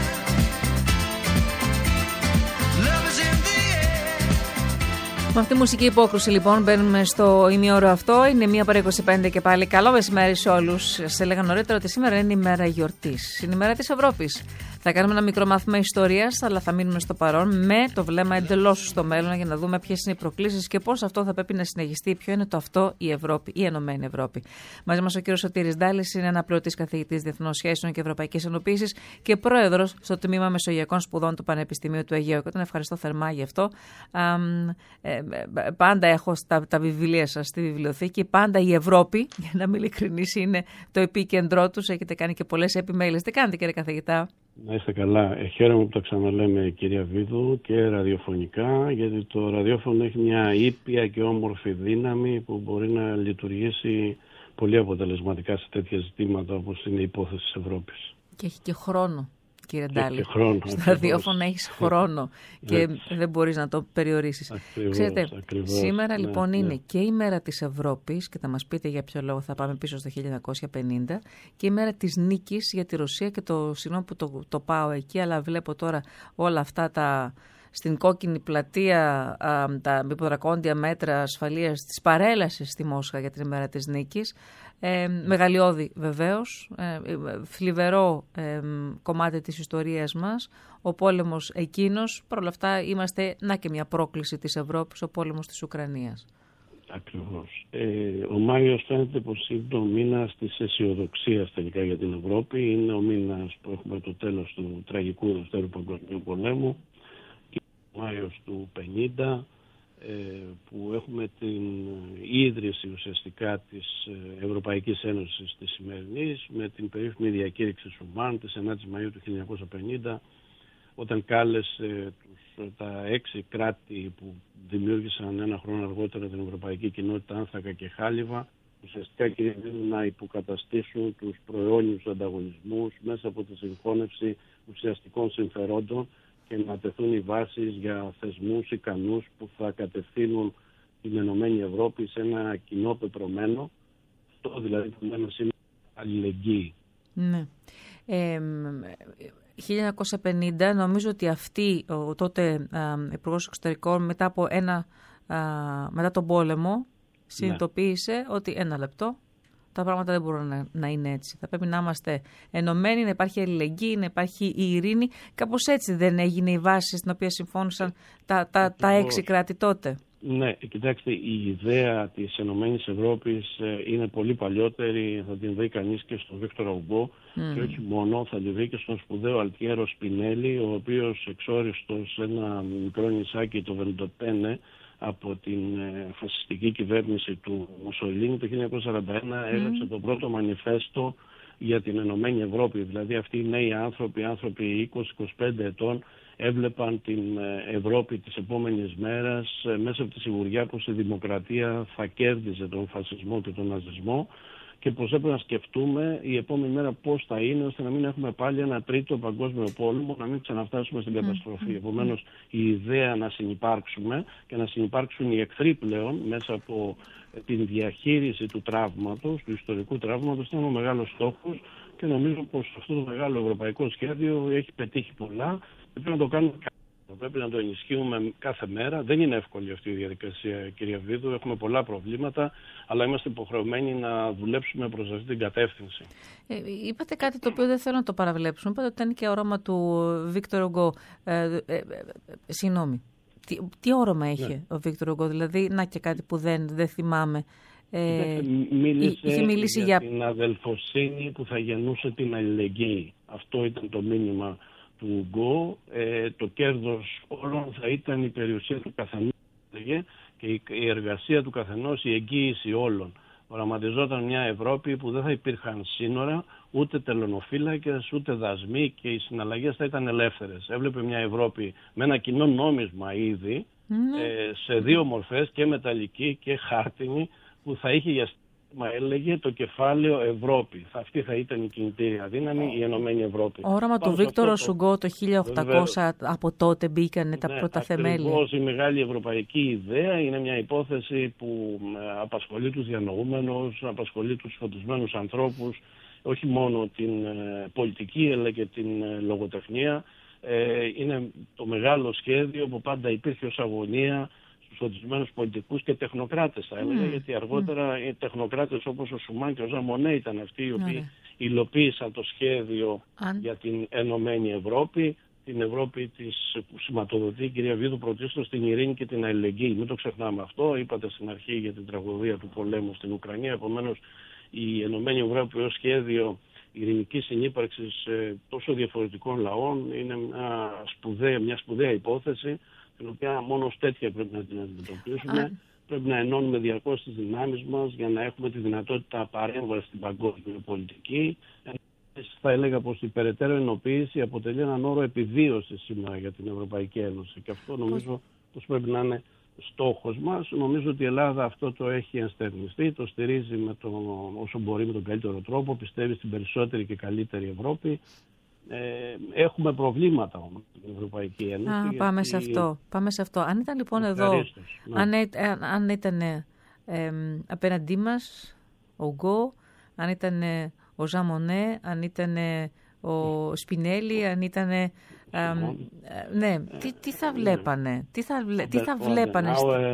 Love is in the air. Με αυτή τη μουσική υπόκρουση λοιπόν μπαίνουμε στο ημιώρο αυτό. Είναι μία παρά είκοσι πέντε και πάλι. Καλό μεσημέρι σε όλους. Σας έλεγα νωρίτερα ότι σήμερα είναι η μέρα γιορτής. Είναι η μέρα της Ευρώπης. Θα κάνουμε ένα μικρό μάθημα ιστορίας, αλλά θα μείνουμε στο παρόν με το βλέμμα εντελώς στο μέλλον για να δούμε ποιες είναι οι προκλήσεις και πώς αυτό θα πρέπει να συνεχιστεί. Ποιο είναι το αυτό η Ευρώπη, η Ενωμένη Ευρώπη. Μαζί μας ο κύριος Σωτήρης Ντάλης είναι αναπληρωτής καθηγητής Διεθνών Σχέσεων και Ευρωπαϊκής Ενοποίησης και πρόεδρος στο Τμήμα Μεσογειακών Σπουδών του Πανεπιστημίου του Αιγαίου. Και τον ευχαριστώ θερμά γι' αυτό. Α, ε, πάντα έχω στα, τα βιβλία σας στη βιβλιοθήκη. Πάντα η Ευρώπη, για να είμαι ειλικρινής, είναι το επίκεντρό τους. Έχετε κάνει και πολλές επιμέλειες. Τι κάνετε, κύριε καθηγητά? Να είστε καλά. Ε, χαίρομαι που τα ξαναλέμε, κυρία Βίδου, και ραδιοφωνικά, γιατί το ραδιόφωνο έχει μια ήπια και όμορφη δύναμη που μπορεί να λειτουργήσει πολύ αποτελεσματικά σε τέτοια ζητήματα όπως είναι η υπόθεση της Ευρώπης. Και έχει και χρόνο, κύριε Ντάλη. Στο ραδιόφωνο έχεις χρόνο και έτσι δεν μπορείς να το περιορίσεις. Ακριβώς, ξέρετε, ακριβώς, σήμερα ναι, λοιπόν ναι. είναι και η μέρα της Ευρώπης και θα μας πείτε για ποιο λόγο θα πάμε πίσω στο χίλια εννιακόσια πενήντα και η μέρα της νίκης για τη Ρωσία και το συγγνώμη που το, το πάω εκεί, αλλά βλέπω τώρα όλα αυτά τα στην κόκκινη πλατεία, α, τα υποδρακόντια μέτρα ασφαλείας της παρέλασης στη Μόσχα για την ημέρα της νίκης. Ε, μεγαλειώδη βεβαίως, ε, θλιβερό ε, κομμάτι της ιστορίας μας, ο πόλεμος εκείνος, παρ' όλα αυτά είμαστε, να και μια πρόκληση της Ευρώπης, ο πόλεμος της Ουκρανίας. Ακριβώς. Ε, ο Μάιος φαίνεται πως είναι το μήνας της αισιοδοξίας τελικά για την Ευρώπη. Είναι ο μήνας που έχουμε το τέλος του τραγικού Δευτέρου Παγκοσμίου Πολέμου. Μάιος του πενήντα, που έχουμε την ίδρυση ουσιαστικά της Ευρωπαϊκής Ένωσης της σημερινής, με την περίφημη διακήρυξη Σουμάν της ενάτης Μαΐου του χίλια εννιακόσια πενήντα, όταν κάλεσε τους, τα έξι κράτη που δημιούργησαν ένα χρόνο αργότερα την Ευρωπαϊκή Κοινότητα Άνθρακα και Χάλιβα, ουσιαστικά κύριε Βίδου, να υποκαταστήσουν τους προαιώνιους ανταγωνισμούς μέσα από τη συγχώνευση ουσιαστικών συμφερόντων και να τεθούν οι βάσεις για θεσμούς ικανούς που θα κατευθύνουν την Ενωμένη Ευρώπη σε ένα κοινό πεπρωμένο, αυτό δηλαδή που λέμε σήμερα αλληλεγγύη. Ναι. Ε, χίλια εννιακόσια πενήντα νομίζω ότι αυτή ο τότε υπουργός εξωτερικών μετά από ένα, α, μετά τον πόλεμο συνειδητοποίησε ναι. ότι ένα λεπτό τα πράγματα δεν μπορούν να, να είναι έτσι. Θα πρέπει να είμαστε ενωμένοι, να υπάρχει αλληλεγγύη, να υπάρχει η ειρήνη. Κάπως έτσι δεν έγινε η βάση στην οποία συμφώνησαν τα, τα, τα έξι κράτη τότε. Ναι, κοιτάξτε, η ιδέα της Ενωμένης Ευρώπης είναι πολύ παλιότερη, θα την δει κανείς και στον Βίκτορα Ουγκό mm. και όχι μόνο, θα την δει και στον σπουδαίο Αλτιέρο Σπινέλη, ο οποίος εξόριστος σε ένα μικρό νησάκι το Βεντοτένε από την φασιστική κυβέρνηση του Μουσολίνη το χίλια εννιακόσια σαράντα ένα mm. έγραψε το πρώτο μανιφέστο για την Ενωμένη Ευρώπη. Δηλαδή αυτοί οι νέοι άνθρωποι, άνθρωποι είκοσι με είκοσι πέντε ετών, έβλεπαν την Ευρώπη της επόμενης μέρας μέσα από τη σιγουριά πως η δημοκρατία θα κέρδιζε τον φασισμό και τον ναζισμό και πως έπρεπε να σκεφτούμε η επόμενη μέρα πώς θα είναι ώστε να μην έχουμε πάλι ένα τρίτο παγκόσμιο πόλεμο, να μην ξαναφτάσουμε στην καταστροφή. Επομένως η ιδέα να συνυπάρξουμε και να συνυπάρξουν οι εχθροί πλέον μέσα από την διαχείριση του τραύματος, του ιστορικού τραύματος, ήταν ο μεγάλος στόχος και νομίζω πως αυτό το μεγάλο ευρωπαϊκό σχέδιο έχει πετύχει πολλά. Πρέπει να το κάνουμε καλύτερα, πρέπει να το ενισχύουμε κάθε μέρα. Δεν είναι εύκολη αυτή η διαδικασία, κυρία Βίδου. Έχουμε πολλά προβλήματα, αλλά είμαστε υποχρεωμένοι να δουλέψουμε προς αυτή την κατεύθυνση. Ε, είπατε κάτι το οποίο δεν θέλω να το παραβλέψουμε. Είπατε ότι ήταν και όραμα του Βίκτορ Ουγκό. Ε, ε, ε, ε, συγγνώμη. Τι, τι όραμα είχε ναι. ο Βίκτορ Ουγκό, δηλαδή, να και κάτι που δεν, δεν θυμάμαι. Ε, μίλησε είχε μιλήσει για, για την αδελφοσύνη που θα γεννούσε την αλληλεγγύη. Αυτό ήταν το μήνυμα του Ουγκό. Ε, το κέρδος όλων θα ήταν η περιουσία του καθενός και η, η εργασία του καθενός, η εγγύηση όλων. Οραματιζόταν μια Ευρώπη που δεν θα υπήρχαν σύνορα, ούτε τελωνοφύλακες, ούτε δασμοί και οι συναλλαγές θα ήταν ελεύθερες. Έβλεπε μια Ευρώπη με ένα κοινό νόμισμα ήδη, mm. ε, σε δύο μορφές, και μεταλλική και χάρτινη, που θα είχε για στήμα, έλεγε, το κεφάλαιο Ευρώπη. Αυτή θα ήταν η κινητήρια δύναμη, η Ενωμένη Ευρώπη. Όραμα του Βίκτορο Ουγκό το χίλια οκτακόσια, βέβαια, από τότε μπήκαν τα ναι, πρώτα θεμέλια. Ακριβώς, η μεγάλη ευρωπαϊκή ιδέα είναι μια υπόθεση που απασχολεί τους διανοούμενους, απασχολεί τους φωτισμένους ανθρώπους, όχι μόνο την πολιτική αλλά και την λογοτεχνία. Είναι το μεγάλο σχέδιο που πάντα υπήρχε ως αγωνία στους φωτισμένους πολιτικούς και τεχνοκράτες, θα έλεγα, mm. γιατί αργότερα mm. οι τεχνοκράτες όπως ο Σουμάν και ο Ζαν Μονέ ήταν αυτοί οι οποίοι mm. υλοποίησαν το σχέδιο mm. για την Ενωμένη Ευρώπη, την Ευρώπη της, που σηματοδοτεί, κυρία Βίδου, πρωτίστως την ειρήνη και την αλληλεγγύη. Μην το ξεχνάμε αυτό. Είπατε στην αρχή για την τραγωδία του πολέμου στην Ουκρανία. Επομένως, η Ενωμένη Ευρώπη ως σχέδιο ειρηνικής συνύπαρξης ε, τόσο διαφορετικών λαών είναι μια σπουδαία, μια σπουδαία υπόθεση, την οποία μόνο ως τέτοια πρέπει να την αντιμετωπίσουμε. Α. Πρέπει να ενώνουμε διαρκώς τις δυνάμεις μας για να έχουμε τη δυνατότητα παρέμβαση στην παγκόσμια πολιτική. Θα έλεγα πως η περαιτέρω ενοποίηση αποτελεί έναν όρο επιβίωσης σήμερα για την Ευρωπαϊκή Ένωση και αυτό νομίζω πως πρέπει να είναι στόχος μας. Νομίζω ότι η Ελλάδα αυτό το έχει ενστερνιστεί, το στηρίζει με το, όσο μπορεί, με τον καλύτερο τρόπο, πιστεύει στην περισσότερη και καλύτερη Ευρώπη. Ε, έχουμε προβλήματα όμως στην Ευρωπαϊκή Ένωση. Α, πάμε γιατί... σε αυτό. Πάμε σε αυτό. Αν ήταν λοιπόν εδώ, ναι. αν, αν, αν ήταν ε, ε, απέναντί μας ο Ουγκό, αν ήταν ο Ζαν Μονέ, αν ήταν ο Σπινέλη, αν ήταν... Ε, ναι, τι, τι θα βλέπανε, τι θα, βλέ, τι θα βλέπανε.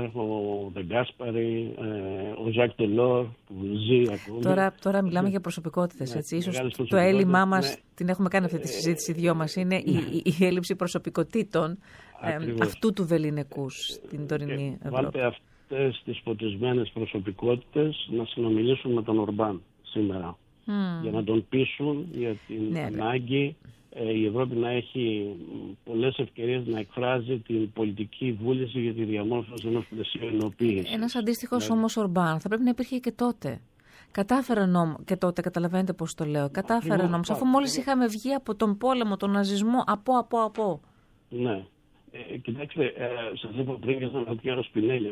Ο Ντεγκάσπαρη, ο Ζακ Τελόρ, που ζει ακόμα. Τώρα, τώρα μιλάμε για προσωπικότητες, ναι, έτσι. Ίσως το έλλειμμά μας, ναι, την έχουμε κάνει αυτή τη συζήτηση οι δυο μας, είναι η, η, η έλλειψη προσωπικότητων ε, αυτού του βεληνικού στην τωρινή Ευρώπη. Βάλτε αυτές τις φωτισμένες προσωπικότητες να συνομιλήσουν με τον Ορμπάν σήμερα. mm. για να τον πείσουν για την ναι, ανάγκη ε, η Ευρώπη να έχει πολλές ευκαιρίες να εκφράζει την πολιτική βούληση για τη διαμόρφωση ενός πλαισίου ενοποίησης. Ένας αντίστοιχος δηλαδή... όμως Ορμπάν θα πρέπει να υπήρχε και τότε. Κατάφεραν όμως, και τότε καταλαβαίνετε πώς το λέω, κατάφεραν όμως, αφού μόλις είχαμε βγει από τον πόλεμο, τον ναζισμό, από, από, από. Ναι. Ε, κοιτάξτε, ε, σας είπα πριν και στον Αντιάρο Σπινέλη,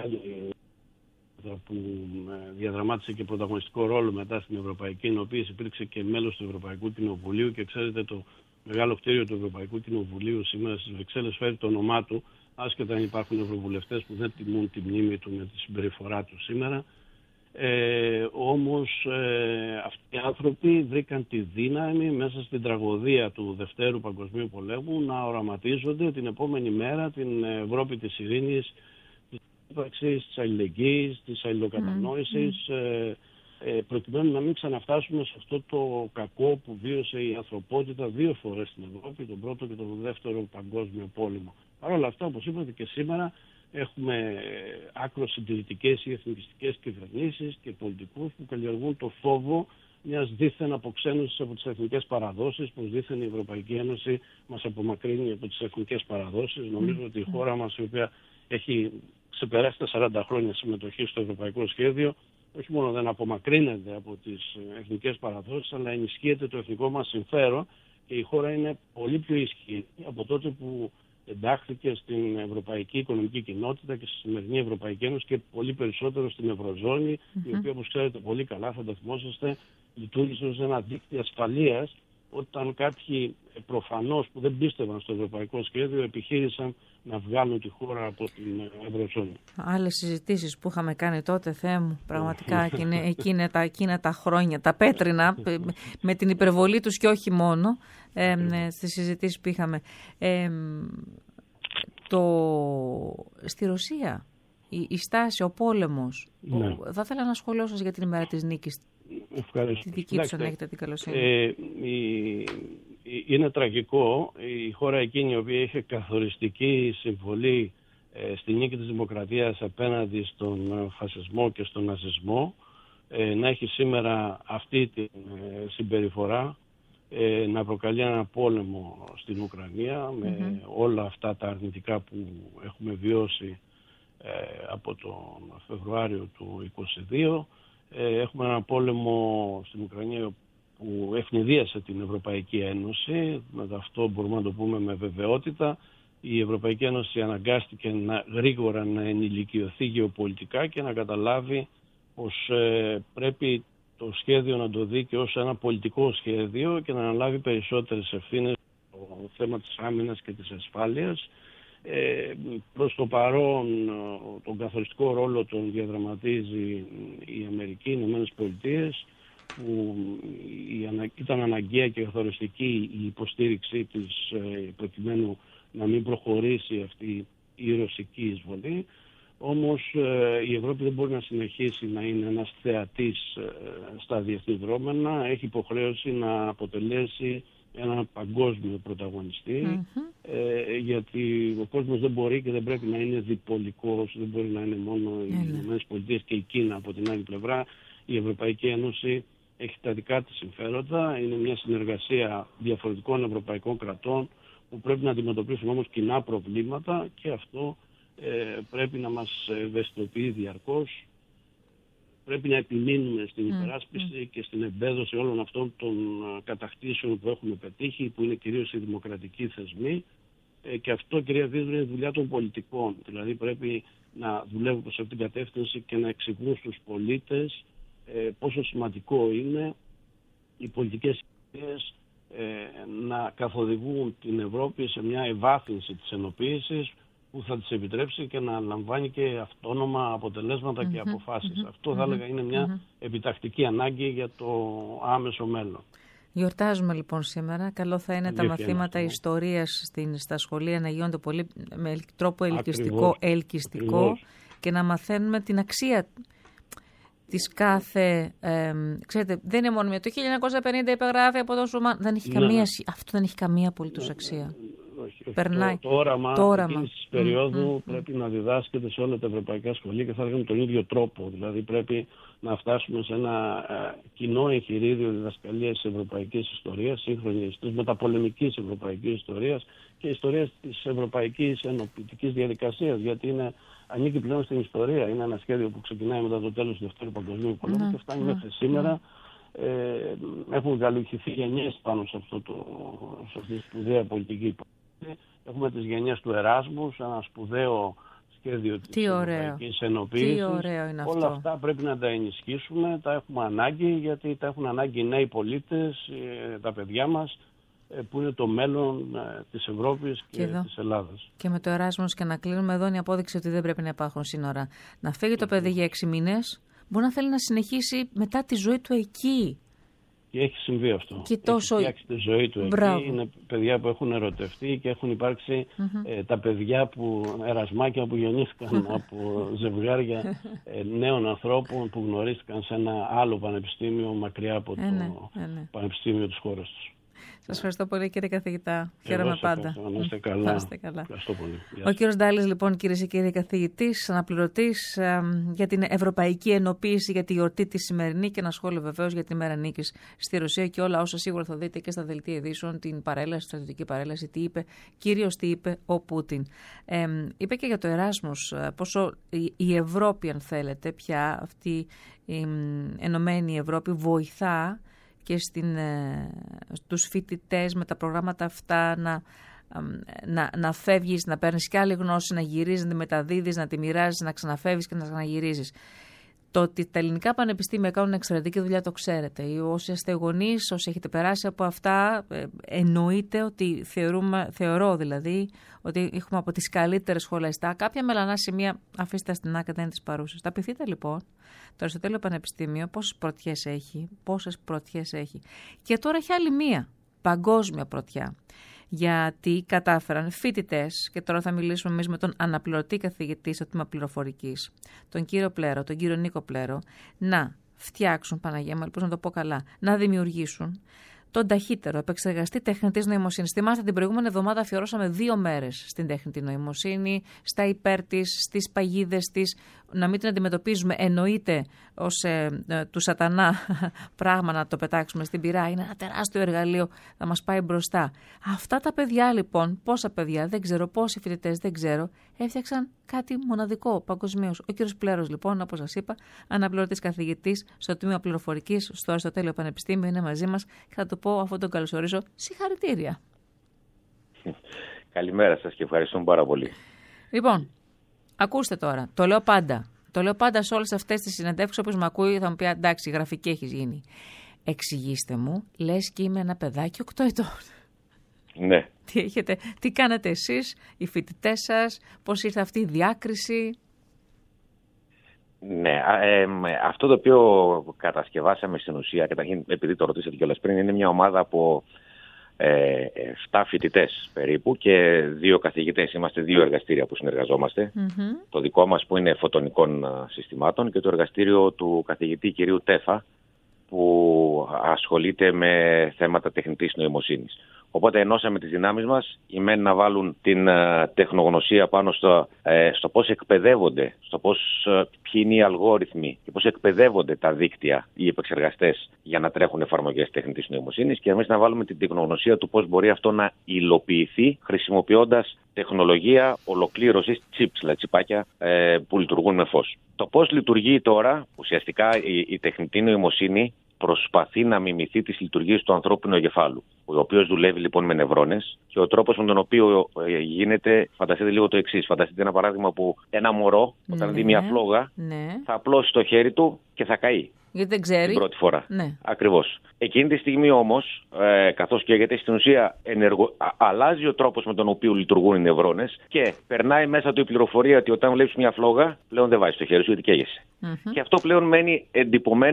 που διαδραμάτισε και πρωταγωνιστικό ρόλο μετά στην Ευρωπαϊκή Ενοποίηση, υπήρξε και μέλος του Ευρωπαϊκού Κοινοβουλίου και ξέρετε το μεγάλο κτίριο του Ευρωπαϊκού Κοινοβουλίου σήμερα στις Βρυξέλλες φέρει το όνομά του, άσχετα αν υπάρχουν ευρωβουλευτές που δεν τιμούν τη μνήμη του με τη συμπεριφορά του σήμερα. Ε, όμως ε, αυτοί οι άνθρωποι βρήκαν τη δύναμη μέσα στην τραγωδία του Δευτέρου Παγκοσμίου Πολέμου να οραματίζονται την επόμενη μέρα την Ευρώπη της ειρήνης, της ύπαρξης, της αλληλεγγύης, της αλληλοκατανόησης, mm. ε, ε, προκειμένου να μην ξαναφτάσουμε σε αυτό το κακό που βίωσε η ανθρωπότητα δύο φορές στην Ευρώπη, τον πρώτο και τον δεύτερο Παγκόσμιο Πόλεμο. Παρ' όλα αυτά, όπως είπατε και σήμερα, έχουμε άκρως συντηρητικές ή εθνικιστικές κυβερνήσεις και πολιτικούς που καλλιεργούν το φόβο μιας δίθεν αποξένωσης από τις εθνικές παραδόσεις, πως δίθεν η Ευρωπαϊκή Ένωση μας απομακρύνει από τις εθνικές παραδόσεις. Mm. Νομίζω ότι η χώρα μας, η οποία έχει ξεπεράσει τα σαράντα χρόνια συμμετοχή στο ευρωπαϊκό σχέδιο, όχι μόνο δεν απομακρύνεται από τις εθνικές παραδόσεις, αλλά ενισχύεται το εθνικό μας συμφέρον και η χώρα είναι πολύ πιο ισχυρή από τότε που εντάχθηκε στην Ευρωπαϊκή Οικονομική Κοινότητα και στη σημερινή Ευρωπαϊκή Ένωση και πολύ περισσότερο στην Ευρωζώνη, mm-hmm. η οποία, όπως ξέρετε πολύ καλά, θα το θυμόσαστε, λειτουργήσε ως ένα δίκτυο ασφαλείας όταν κάποιοι προφανώς που δεν πίστευαν στο ευρωπαϊκό σχέδιο επιχείρησαν να βγάλουν τη χώρα από την Ευρωζώνη. Άλλες συζητήσεις που είχαμε κάνει τότε, Θεέ μου, πραγματικά εκείνα, εκείνα, τα, εκείνα τα χρόνια, τα πέτρινα, με την υπερβολή τους και όχι μόνο, ε, στις συζητήσεις που είχαμε. Ε, το, στη Ρωσία, η, η στάση, ο πόλεμος, ναι. ο, θα ήθελα να σχολιάσω σας για την ημέρα της νίκης. Ευχαριστώ. Τη δική τους, αν έχετε την καλοσύνη. Ε, η, η, είναι τραγικό η χώρα εκείνη η οποία είχε καθοριστική συμβολή ε, στη νίκη της δημοκρατίας απέναντι στον φασισμό και στον ναζισμό ε, να έχει σήμερα αυτή την ε, συμπεριφορά, ε, να προκαλεί ένα πόλεμο στην Ουκρανία με mm-hmm. όλα αυτά τα αρνητικά που έχουμε βιώσει ε, από τον Φεβρουάριο του είκοσι δύο. Έχουμε ένα πόλεμο στην Ουκρανία που ευνηδίασε την Ευρωπαϊκή Ένωση. Με αυτό μπορούμε να το πούμε με βεβαιότητα. Η Ευρωπαϊκή Ένωση αναγκάστηκε να, γρήγορα να ενηλικιωθεί γεωπολιτικά και να καταλάβει πως ε, πρέπει το σχέδιο να το δει και ως ένα πολιτικό σχέδιο και να αναλάβει περισσότερες ευθύνες στο θέμα της άμυνας και της ασφάλειας. Ε, προς το παρόν τον καθοριστικό ρόλο τον διαδραματίζει η Αμερική, οι Ηνωμένες Πολιτείες, που ήταν αναγκαία και καθοριστική η υποστήριξή της προκειμένου να μην προχωρήσει αυτή η ρωσική εισβολή. Όμως η Ευρώπη δεν μπορεί να συνεχίσει να είναι ένας θεατής στα διεθνή δρόμενα, έχει υποχρέωση να αποτελέσει έναν παγκόσμιο πρωταγωνιστή, mm-hmm. ε, γιατί ο κόσμος δεν μπορεί και δεν πρέπει να είναι διπολικός, δεν μπορεί να είναι μόνο οι mm-hmm. Ηνωμένες Πολιτείες και η Κίνα από την άλλη πλευρά. Η Ευρωπαϊκή Ένωση έχει τα δικά της συμφέροντα, είναι μια συνεργασία διαφορετικών ευρωπαϊκών κρατών που πρέπει να αντιμετωπίσουν όμως κοινά προβλήματα και αυτό ε, πρέπει να μας ευαισθητοποιεί διαρκώς. Πρέπει να επιμείνουμε στην υπεράσπιση mm. και στην εμπέδωση όλων αυτών των κατακτήσεων που έχουμε πετύχει, που είναι κυρίως οι δημοκρατικοί θεσμοί. Ε, και αυτό, κυρία Βίδρου, είναι δουλειά των πολιτικών. Δηλαδή πρέπει να δουλεύουν προς αυτήν την κατεύθυνση και να εξηγούν στους πολίτες ε, πόσο σημαντικό είναι οι πολιτικές ιδέες ε, να καθοδηγούν την Ευρώπη σε μια ευάθυνση της ενοποίησης που θα της επιτρέψει και να λαμβάνει και αυτόνομα αποτελέσματα mm-hmm, και αποφάσεις. Mm-hmm, Αυτό θα έλεγα είναι μια mm-hmm. επιτακτική ανάγκη για το άμεσο μέλλον. Γιορτάζουμε λοιπόν σήμερα. Καλό θα είναι τα μαθήματα αυτό. ιστορίας στην, στα σχολεία να γίνονται πολύ με τρόπο ελκυστικό, Ακριβώς. ελκυστικό Ακριβώς. και να μαθαίνουμε την αξία της κάθε... Ε, ξέρετε, δεν είναι μόνο με το χίλια εννιακόσια πενήντα υπεγράφει από το Σουμάν. Δεν έχει ναι. καμία, αυτό δεν έχει καμία απολύτως αξία. όχι. Περνάει. Το, το όραμα, το όραμα. εκείνης της περίοδου mm, πρέπει mm. να διδάσκεται σε όλα τα ευρωπαϊκά σχολεία και θα έλεγα με τον ίδιο τρόπο. Δηλαδή πρέπει να φτάσουμε σε ένα ε, κοινό εγχειρίδιο διδασκαλίας της ευρωπαϊκής ιστορίας, σύγχρονης, της μεταπολεμικής ευρωπαϊκής ιστορίας και ιστορίας της ευρωπαϊκής ενοποιητικής διαδικασίας, γιατί είναι, ανήκει πλέον στην ιστορία. Είναι ένα σχέδιο που ξεκινάει μετά το τέλος του Δευτέρου Παγκοσμίου Πολέμου mm. και φτάνει mm. μέχρι σήμερα. Ε, έχουν γαλουχηθεί γενιές πάνω σε, αυτό το, σε αυτή τη σπουδαία πολιτική. Έχουμε τις γενιές του Εράσμους, ένα σπουδαίο σχέδιο της ευρωπαϊκής ενοποίησης. Τι ωραίο είναι αυτό. Όλα αυτά πρέπει να τα ενισχύσουμε, τα έχουμε ανάγκη, γιατί τα έχουν ανάγκη οι νέοι πολίτες, τα παιδιά μας, που είναι το μέλλον της Ευρώπης και, και της Ελλάδας. Και με το Εράσμους, και να κλείνουμε εδώ, είναι η απόδειξη ότι δεν πρέπει να υπάρχουν σύνορα. Να φύγει το παιδί για έξι μήνες, μπορεί να θέλει να συνεχίσει μετά τη ζωή του εκεί. Και έχει συμβεί αυτό. Και τόσο... Έχει φτιάξει τη ζωή του Μπράβο. εκεί. Είναι παιδιά που έχουν ερωτευτεί και έχουν υπάρξει mm-hmm. ε, τα παιδιά που, ερασμάκια που γεννήθηκαν από ζευγάρια ε, νέων ανθρώπων που γνωρίστηκαν σε ένα άλλο πανεπιστήμιο μακριά από το ε, ναι, ε, ναι. πανεπιστήμιο της χώρας τους. Σας ευχαριστώ πολύ, κύριε καθηγητά. Χαίρομαι πάντα. Να είστε καλά. Να είστε καλά. Ευχαριστώ πολύ. Ο κύριος Ντάλης, λοιπόν, κυρίες και κύριοι, καθηγητής, αναπληρωτής ε, για την Ευρωπαϊκή Ενοποίηση, για τη γιορτή τη σημερινή, και ένα σχόλιο βεβαίως για τη μέρα νίκης στη Ρωσία και όλα όσα σίγουρα θα δείτε και στα δελτία ειδήσεων, την παρέλαση, στρατιωτική παρέλαση, τι είπε, κυρίως τι είπε ο Πούτιν. Ε, είπε και για το Εράσμους, πόσο η, η Ευρώπη, αν θέλετε, πια αυτή η ενωμένη Ευρώπη βοηθά και στην, στους φοιτητές με τα προγράμματα αυτά να, να, να φεύγεις, να παίρνεις και άλλη γνώση, να γυρίζεις, να τη μεταδίδεις, να τη μοιράζεις, να ξαναφεύγεις και να ξαναγυρίζεις. Το ότι τα ελληνικά πανεπιστήμια κάνουν εξαιρετική δουλειά το ξέρετε. Όσοι είστε γονείς, όσοι έχετε περάσει από αυτά, εννοείται ότι θεωρούμε, θεωρώ δηλαδή ότι έχουμε από τις καλύτερες σχολές. Τα κάποια μελανά σημεία αφήστε στην άκρη, δεν είναι τις παρούσες. Τα πειθείτε λοιπόν το Αριστοτέλειο Πανεπιστήμιο πόσες πρωτιές έχει, πόσες πρωτιές έχει. Και τώρα έχει άλλη μία παγκόσμια πρωτιά. Γιατί κατάφεραν φοιτητές, και τώρα θα μιλήσουμε εμείς με τον αναπληρωτή καθηγητή στο τμήμα πληροφορικής, τον κύριο Πλέρο, τον κύριο Νίκο Πλέρο, να φτιάξουν, Παναγία μου, ελπίζω να το πω καλά, να δημιουργήσουν τον ταχύτερο επεξεργαστή τεχνητής νοημοσύνης. Θυμάστε, την προηγούμενη εβδομάδα αφιερώσαμε δύο μέρες στην τεχνητή νοημοσύνη, στα υπέρ της, στις παγίδες της, να μην την αντιμετωπίζουμε εννοείται ως ε, ε, του σατανά πράγμα να το πετάξουμε στην πυρά. Είναι ένα τεράστιο εργαλείο, θα μας πάει μπροστά. Αυτά τα παιδιά λοιπόν, πόσα παιδιά, δεν ξέρω, πόσοι φοιτητές, δεν ξέρω, έφτιαξαν κάτι μοναδικό παγκοσμίως. Ο κύριος Πλέρος λοιπόν, όπως σας είπα, αναπληρωτής καθηγητής στο τμήμα πληροφορικής στο Αριστοτέλειο Πανεπιστήμιο, είναι μαζί μας και θα το πω, αφού τον καλωσορίζω, συγχαρητήρια. Καλημέρα σας και ευχαριστούμε πάρα πολύ. Λοιπόν, ακούστε τώρα, το λέω πάντα. Το λέω πάντα σε όλες αυτές τις συνεντεύξεις, όπως με ακούει θα μου πει εντάξει, γραφική έχεις γίνει. Εξηγήστε μου, λες και είμαι ένα παιδάκι οκτώ ετών. Ναι. Τι έχετε, τι κάνετε εσείς, οι φοιτητές σας, πώς ήρθε αυτή η διάκριση? Ναι, ε, αυτό το οποίο κατασκευάσαμε στην ουσία, καταρχήν επειδή το ρωτήσατε κιόλας πριν, είναι μια ομάδα από ε, επτά φοιτητές περίπου και δύο καθηγητές. Είμαστε δύο εργαστήρια που συνεργαζόμαστε. Mm-hmm. Το δικό μας που είναι φωτονικών συστημάτων και το εργαστήριο του καθηγητή κυρίου Τέφα που ασχολείται με θέματα τεχνητής νοημοσύνης. Οπότε ενώσαμε τις δυνάμεις μας, οι μεν να βάλουν την uh, τεχνογνωσία πάνω στο, uh, στο πώς εκπαιδεύονται, στο πώς, uh, ποιοι είναι οι αλγόριθμοι και πώς εκπαιδεύονται τα δίκτυα, οι επεξεργαστές για να τρέχουν εφαρμογές τεχνητής νοημοσύνης και εμείς να βάλουμε την τεχνογνωσία του πώς μπορεί αυτό να υλοποιηθεί χρησιμοποιώντας τεχνολογία ολοκλήρωσης, chips, δηλαδή τσιπάκια uh, που λειτουργούν με φως. Το πώς λειτουργεί τώρα, ουσιαστικά η, η τεχνητή νοημοσύνη προσπαθεί να μιμηθεί τις λειτουργίες του ανθρώπινου εγκεφάλου, ο οποίος δουλεύει λοιπόν με νευρώνες και ο τρόπος με τον οποίο γίνεται, φανταστείτε λίγο το εξής. Φανταστείτε ένα παράδειγμα που ένα μωρό, όταν ναι, δει μια φλόγα, ναι, θα απλώσει το χέρι του και θα καεί. Γιατί δεν ξέρει. Την πρώτη φορά. Ναι. Ακριβώς. Εκείνη τη στιγμή όμως, ε, καθώς καίγεται, στην ουσία ενεργο... α, αλλάζει ο τρόπος με τον οποίο λειτουργούν οι νευρώνες και περνάει μέσα του η πληροφορία ότι όταν βλέπεις μια φλόγα, πλέον δεν βάζεις το χέρι σου γιατί καίγεσαι. Mm-hmm. Και αυτό πλέον μένει εντυπωμένο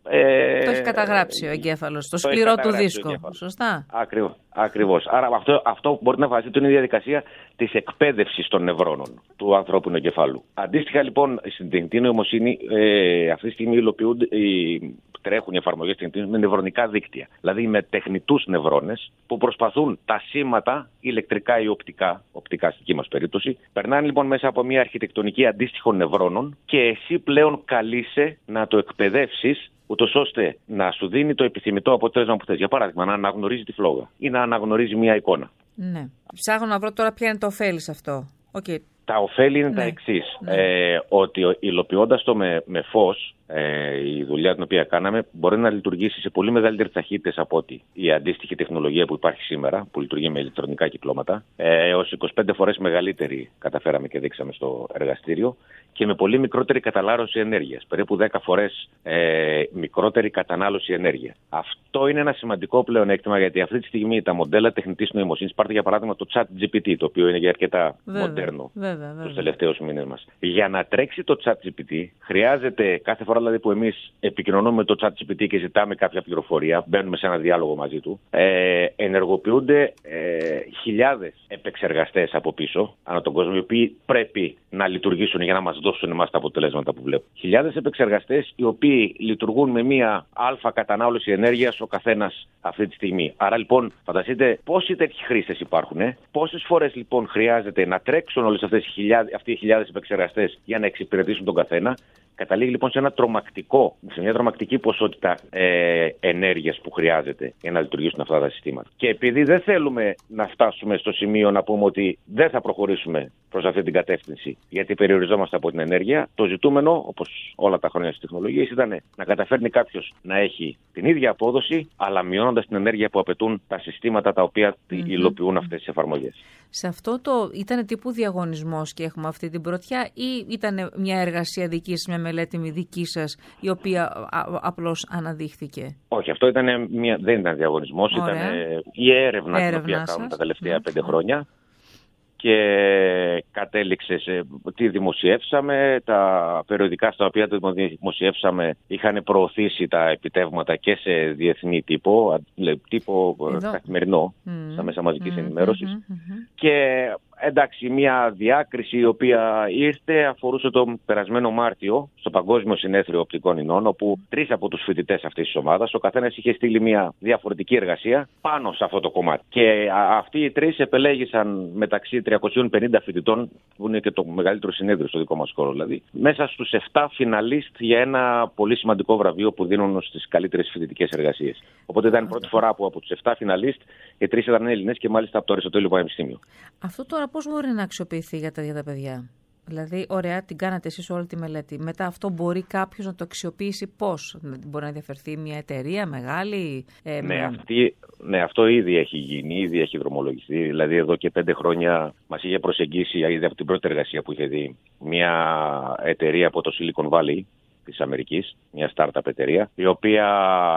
Ε, το έχει καταγράψει ο εγκέφαλος, το σκληρό του δίσκο. Σωστά. Ακριβώς. Ακριβώς. Άρα αυτό, αυτό μπορεί να φανταστείτε είναι η διαδικασία της εκπαίδευσης των νευρώνων του ανθρώπινου εγκεφάλου. Αντίστοιχα λοιπόν στην τεχνητή νοημοσύνη ε, αυτή τη στιγμή υλοποιούνται, οι, τρέχουν οι εφαρμογές τεχνητής με νευρονικά δίκτυα. Δηλαδή με τεχνητούς νευρώνες που προσπαθούν τα σήματα ηλεκτρικά ή οπτικά, οπτικά στη δική μας περίπτωση, περνάνε λοιπόν μέσα από μια αρχιτεκτονική αντίστοιχων νευρώνων και εσύ πλέον καλείσαι να το εκπαιδεύσεις ούτως ώστε να σου δίνει το επιθυμητό αποτέλεσμα που θες. Για παράδειγμα, να αναγνωρίζει τη φλόγα ή να αναγνωρίζει μια εικόνα. Ναι. Ψάχνω να βρω τώρα ποια είναι το ωφέλη σε αυτό. Okay. Τα ωφέλη είναι ναι. τα εξής. Ναι. Ε, ότι υλοποιώντας το με, με φως, ε, η δουλειά την οποία κάναμε μπορεί να λειτουργήσει σε πολύ μεγαλύτερες ταχύτητες από ότι η αντίστοιχη τεχνολογία που υπάρχει σήμερα, που λειτουργεί με ηλεκτρονικά κυκλώματα, ε, έως είκοσι πέντε φορές μεγαλύτερη καταφέραμε και δείξαμε στο εργαστήριο και με πολύ μικρότερη κατανάλωση ενέργειας. Περίπου δέκα φορές ε, μικρότερη κατανάλωση ενέργεια. Αυτό είναι ένα σημαντικό πλεονέκτημα γιατί αυτή τη στιγμή τα μοντέλα τεχνητής νοημοσύνης, πάρτε για παράδειγμα το ChatGPT, το οποίο είναι για αρκετά βέβαια, μοντέρνο τους τελευταίους μήνες μας. Για να τρέξει το ChatGPT χρειάζεται κάθε φορά δηλαδή που εμείς επικοινωνούμε με το ChatGPT και ζητάμε κάποια πληροφορία, μπαίνουμε σε ένα διάλογο μαζί του, ε, ενεργοποιούνται ε, χιλιάδες επεξεργαστές από πίσω, ανά τον κόσμο, οι οποίοι πρέπει να λειτουργήσουν για να μας δώσουν εμάς τα αποτελέσματα που βλέπουμε. Χιλιάδες επεξεργαστές οι οποίοι λειτουργούν με μία αλφα κατανάλωση ενέργειας ο καθένας αυτή τη στιγμή. Άρα λοιπόν φανταστείτε πόσοι τέτοιοι χρήστες υπάρχουν, ε? πόσες φορές λοιπόν χρειάζεται να τρέξουν όλες αυτές οι χιλιάδες, αυτοί οι χιλιάδες επεξεργαστές για να εξυπηρετήσουν τον καθένα. Καταλήγει λοιπόν σε ένα τρομακτικό, σε μια τρομακτική ποσότητα ε, ενέργειας που χρειάζεται για να λειτουργήσουν αυτά τα συστήματα. Και επειδή δεν θέλουμε να φτάσουμε στο σημείο να πούμε ότι δεν θα προχωρήσουμε προς αυτή την κατεύθυνση, γιατί περιοριζόμαστε από την ενέργεια, το ζητούμενο, όπως όλα τα χρόνια στις τεχνολογίες, ήταν να καταφέρνει κάποιος να έχει την ίδια απόδοση, αλλά μειώνοντας την ενέργεια που απαιτούν τα συστήματα τα οποία mm-hmm. υλοποιούν αυτές τις εφαρμογές. Σε αυτό το ήταν τύπου διαγωνισμός και έχουμε αυτή την πρωτιά, ή ήταν μια εργασία δική σας, μια μελέτη δική σας, η οποία α, απλώς αναδείχθηκε? Όχι, αυτό ήταν μια, δεν ήταν διαγωνισμός, ήταν η έρευνα, έρευνα την οποία κάνουμε τα τελευταία mm-hmm. πέντε χρόνια. Και κατέληξε σε τι δημοσιεύσαμε, τα περιοδικά στα οποία το δημοσιεύσαμε είχαν προωθήσει τα επιτεύγματα και σε διεθνή τύπο, τύπο Εδώ. καθημερινό, mm. στα μέσα μαζικής mm. ενημέρωσης. Mm-hmm. Και εντάξει, μια διάκριση η οποία ήρθε αφορούσε τον περασμένο Μάρτιο στο Παγκόσμιο Συνέδριο Οπτικών Ινών, όπου τρεις από τους φοιτητές αυτής της ομάδας, ο καθένας είχε στείλει μια διαφορετική εργασία πάνω σε αυτό το κομμάτι. Και αυτοί οι τρεις επελέγησαν μεταξύ τριακοσίων πενήντα φοιτητών, που είναι και το μεγαλύτερο συνέδριο στο δικό μας χώρο δηλαδή, μέσα στους επτά φιναλίστ για ένα πολύ σημαντικό βραβείο που δίνουν στις καλύτερες φοιτητικές εργασίες. Οπότε ήταν η πρώτη φορά που από τους επτά φιναλίστ οι τρεις ήταν Έλληνες και μάλιστα από το Αριστοτέλειο Πανεπιστήμιο. Αυτό τώρα πώς μπορεί να αξιοποιηθεί για τα, για τα παιδιά? Δηλαδή, ωραία, την κάνατε εσείς όλη τη μελέτη. Μετά αυτό μπορεί κάποιος να το αξιοποιήσει πώς? Μπορεί να διαφερθεί μια εταιρεία μεγάλη? Ε, ναι, μια... αυτή, ναι, αυτό ήδη έχει γίνει, ήδη έχει δρομολογηθεί. Δηλαδή, εδώ και πέντε χρόνια μας είχε προσεγγίσει, ήδη από την πρώτη εργασία που είχε δει, μια εταιρεία από το Silicon Valley της Αμερικής, μια startup εταιρεία, η οποία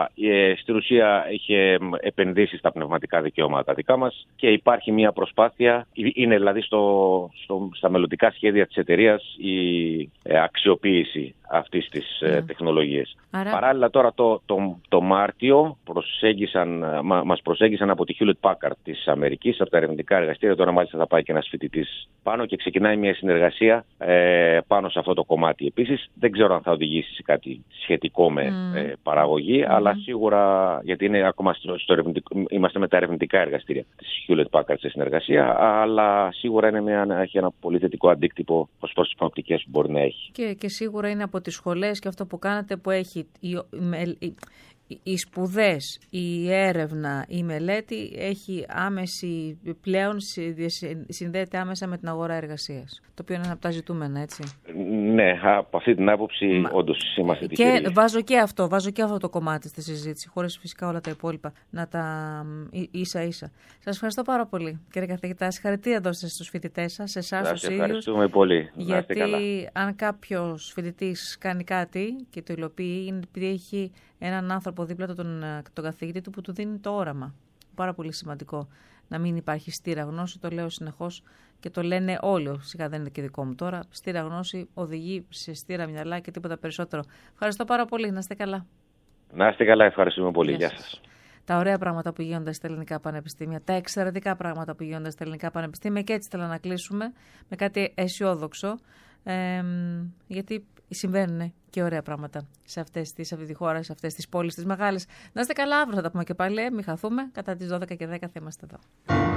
ε, στην ουσία είχε επενδύσει στα πνευματικά δικαιώματα δικά μας και υπάρχει μια προσπάθεια, είναι δηλαδή στο, στο, στα μελλοντικά σχέδια της εταιρείας η ε, αξιοποίηση αυτής της ε, mm. τεχνολογίας. Άρα... Παράλληλα τώρα το, το, το Μάρτιο προσέγγισαν, μα, μας προσέγγισαν από τη Hewlett Packard της Αμερικής, από τα ερευνητικά εργαστήρια, τώρα μάλιστα θα πάει και ένας φοιτητής πάνω και ξεκινάει μια συνεργασία ε, πάνω σε αυτό το κομμάτι. Επίσης δεν ξέρω αν θα οδηγήσει σε κάτι σχετικό με mm. ε, παραγωγή, mm. αλλά σίγουρα, γιατί είναι ακόμα στο, στο ερευνητικό, είμαστε με τα ερευνητικά εργαστήρια της Hewlett Packard σε συνεργασία, αλλά σίγουρα είναι μια, έχει ένα πολύ θετικό αντίκτυπο ως προς τις προοπτικές που μπορεί να έχει. Και, και σίγουρα είναι από τις σχολές και αυτό που κάνατε που έχει η, η, οι σπουδές, η έρευνα, η μελέτη έχει άμεση πλέον συνδέεται άμεσα με την αγορά εργασίας. Το οποίο είναι ένα από τα ζητούμενα, έτσι. Ναι, από αυτή την άποψη Μα... όντως είμαστε τυχεροί. Και βάζω και αυτό, βάζω και αυτό το κομμάτι στη συζήτηση, χωρίς φυσικά όλα τα υπόλοιπα να τα ίσα ίσα. Σας ευχαριστώ πάρα πολύ, κύριε καθηγητά. Συγχαρητήρια δώστε στους φοιτητές σας, σε εσάς τους ίδιους. Ευχαριστούμε πολύ. Γιατί αν κάποιος φοιτητής κάνει κάτι και το υλοποιεί, είναι επειδή έχει έναν άνθρωπο δίπλα του, τον, τον καθηγητή του, που του δίνει το όραμα. Πάρα πολύ σημαντικό να μην υπάρχει στήρα γνώση, το λέω συνεχώς και το λένε όλοι. Σιγά δεν είναι και δικό μου τώρα. Στήρα γνώση οδηγεί σε στήρα μυαλά και τίποτα περισσότερο. Ευχαριστώ πάρα πολύ. Να είστε καλά. Να είστε καλά, ευχαριστούμε πολύ. Γεια Γεια σας. σας. Τα ωραία πράγματα που γίνονται στα ελληνικά πανεπιστήμια, τα εξαιρετικά πράγματα που γίνονται στα ελληνικά πανεπιστήμια, και έτσι θέλω να κλείσουμε με κάτι αισιόδοξο, ε, γιατί συμβαίνουν και ωραία πράγματα σε, αυτές τις, σε αυτή τη χώρα, σε αυτές τις πόλεις τις μεγάλες. Να είστε καλά, αύριο θα τα πούμε και πάλι, ε, μην χαθούμε, κατά τις δώδεκα και δέκα θα είμαστε εδώ.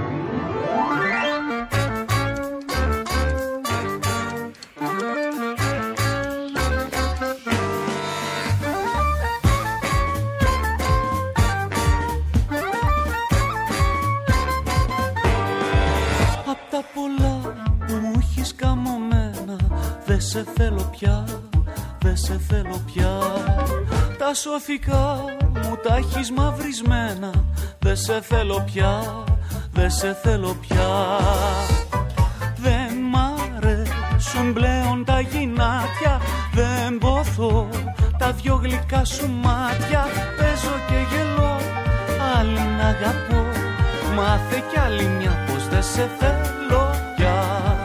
Απ' τα πολλά που μου έχεις καμωμένα, δε σε θέλω πια, δε σε θέλω πια. Τα σωθικά μου τα έχεις μαυρισμένα, δε σε θέλω πια, δε σε θέλω πια. Δεν μ' αρέσουν πλέον τα γυνάτια, δεν ποθώ τα δυο γλυκά σου μάτια. Παίζω και γελώ, άλλη να αγαπώ, μάθε κι άλλη μια πως δεν σε θέλω πια.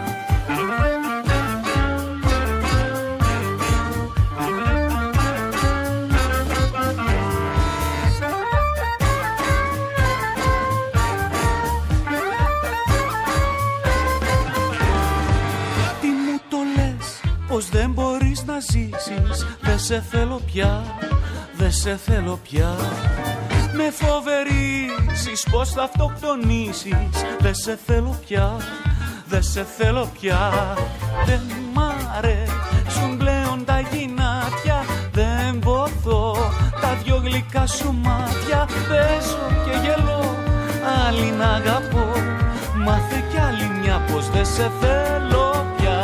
Τι μου το λες, πως δεν μπορείς να ζήσεις, δεν σε θέλω πια, δεν σε θέλω πια. Με φοβερίζεις πως θα αυτοκτονήσεις, δεν σε θέλω πια, δεν σε θέλω πια. Δεν μ' αρέσουν πλέον τα γυνάτια, δεν ποθώ τα δυο γλυκά σου μάτια. Παίζω και γελώ, άλλη να αγαπώ, μάθε κι άλλη μια πως δεν σε θέλω πια.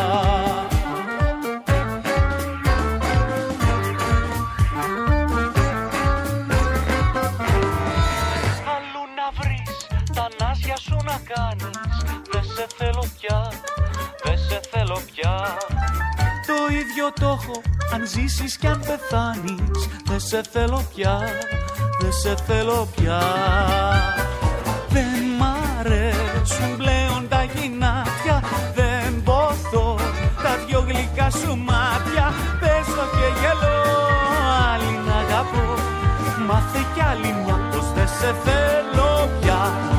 Σου να κάνεις, δεν σε θέλω πια, δεν σε θέλω πια. Το ίδιο το έχω αν ζήσεις κι αν πεθάνεις, δεν σε θέλω πια, δεν σε θέλω πια. Δεν μ' αρέσουν πλέον τα γυνάτια, δεν ποθώ τα δυο γλυκά σου μάτια. Παίζω και γελώ, άλλη να αγαπώ, μάθε κι άλλη μια πως δεν σε θέλω πια.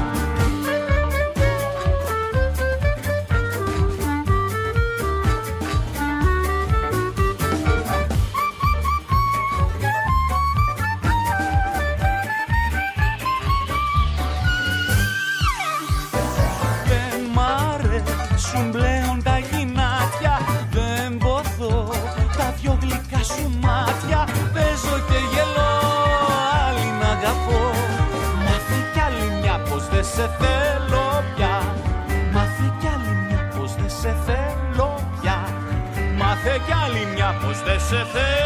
Πλέον τα γυνάτια, δεν ποθώ τα δυο γλυκά σου μάτια. Παίζω και γελώ, άλλη να αγαπώ, μάθε κι άλλη μια πως δεν σε θέλω πια. Μάθε κι άλλη μια πως δεν σε θέλω πια. Μάθε κι άλλη μια πως δεν σε θέλω.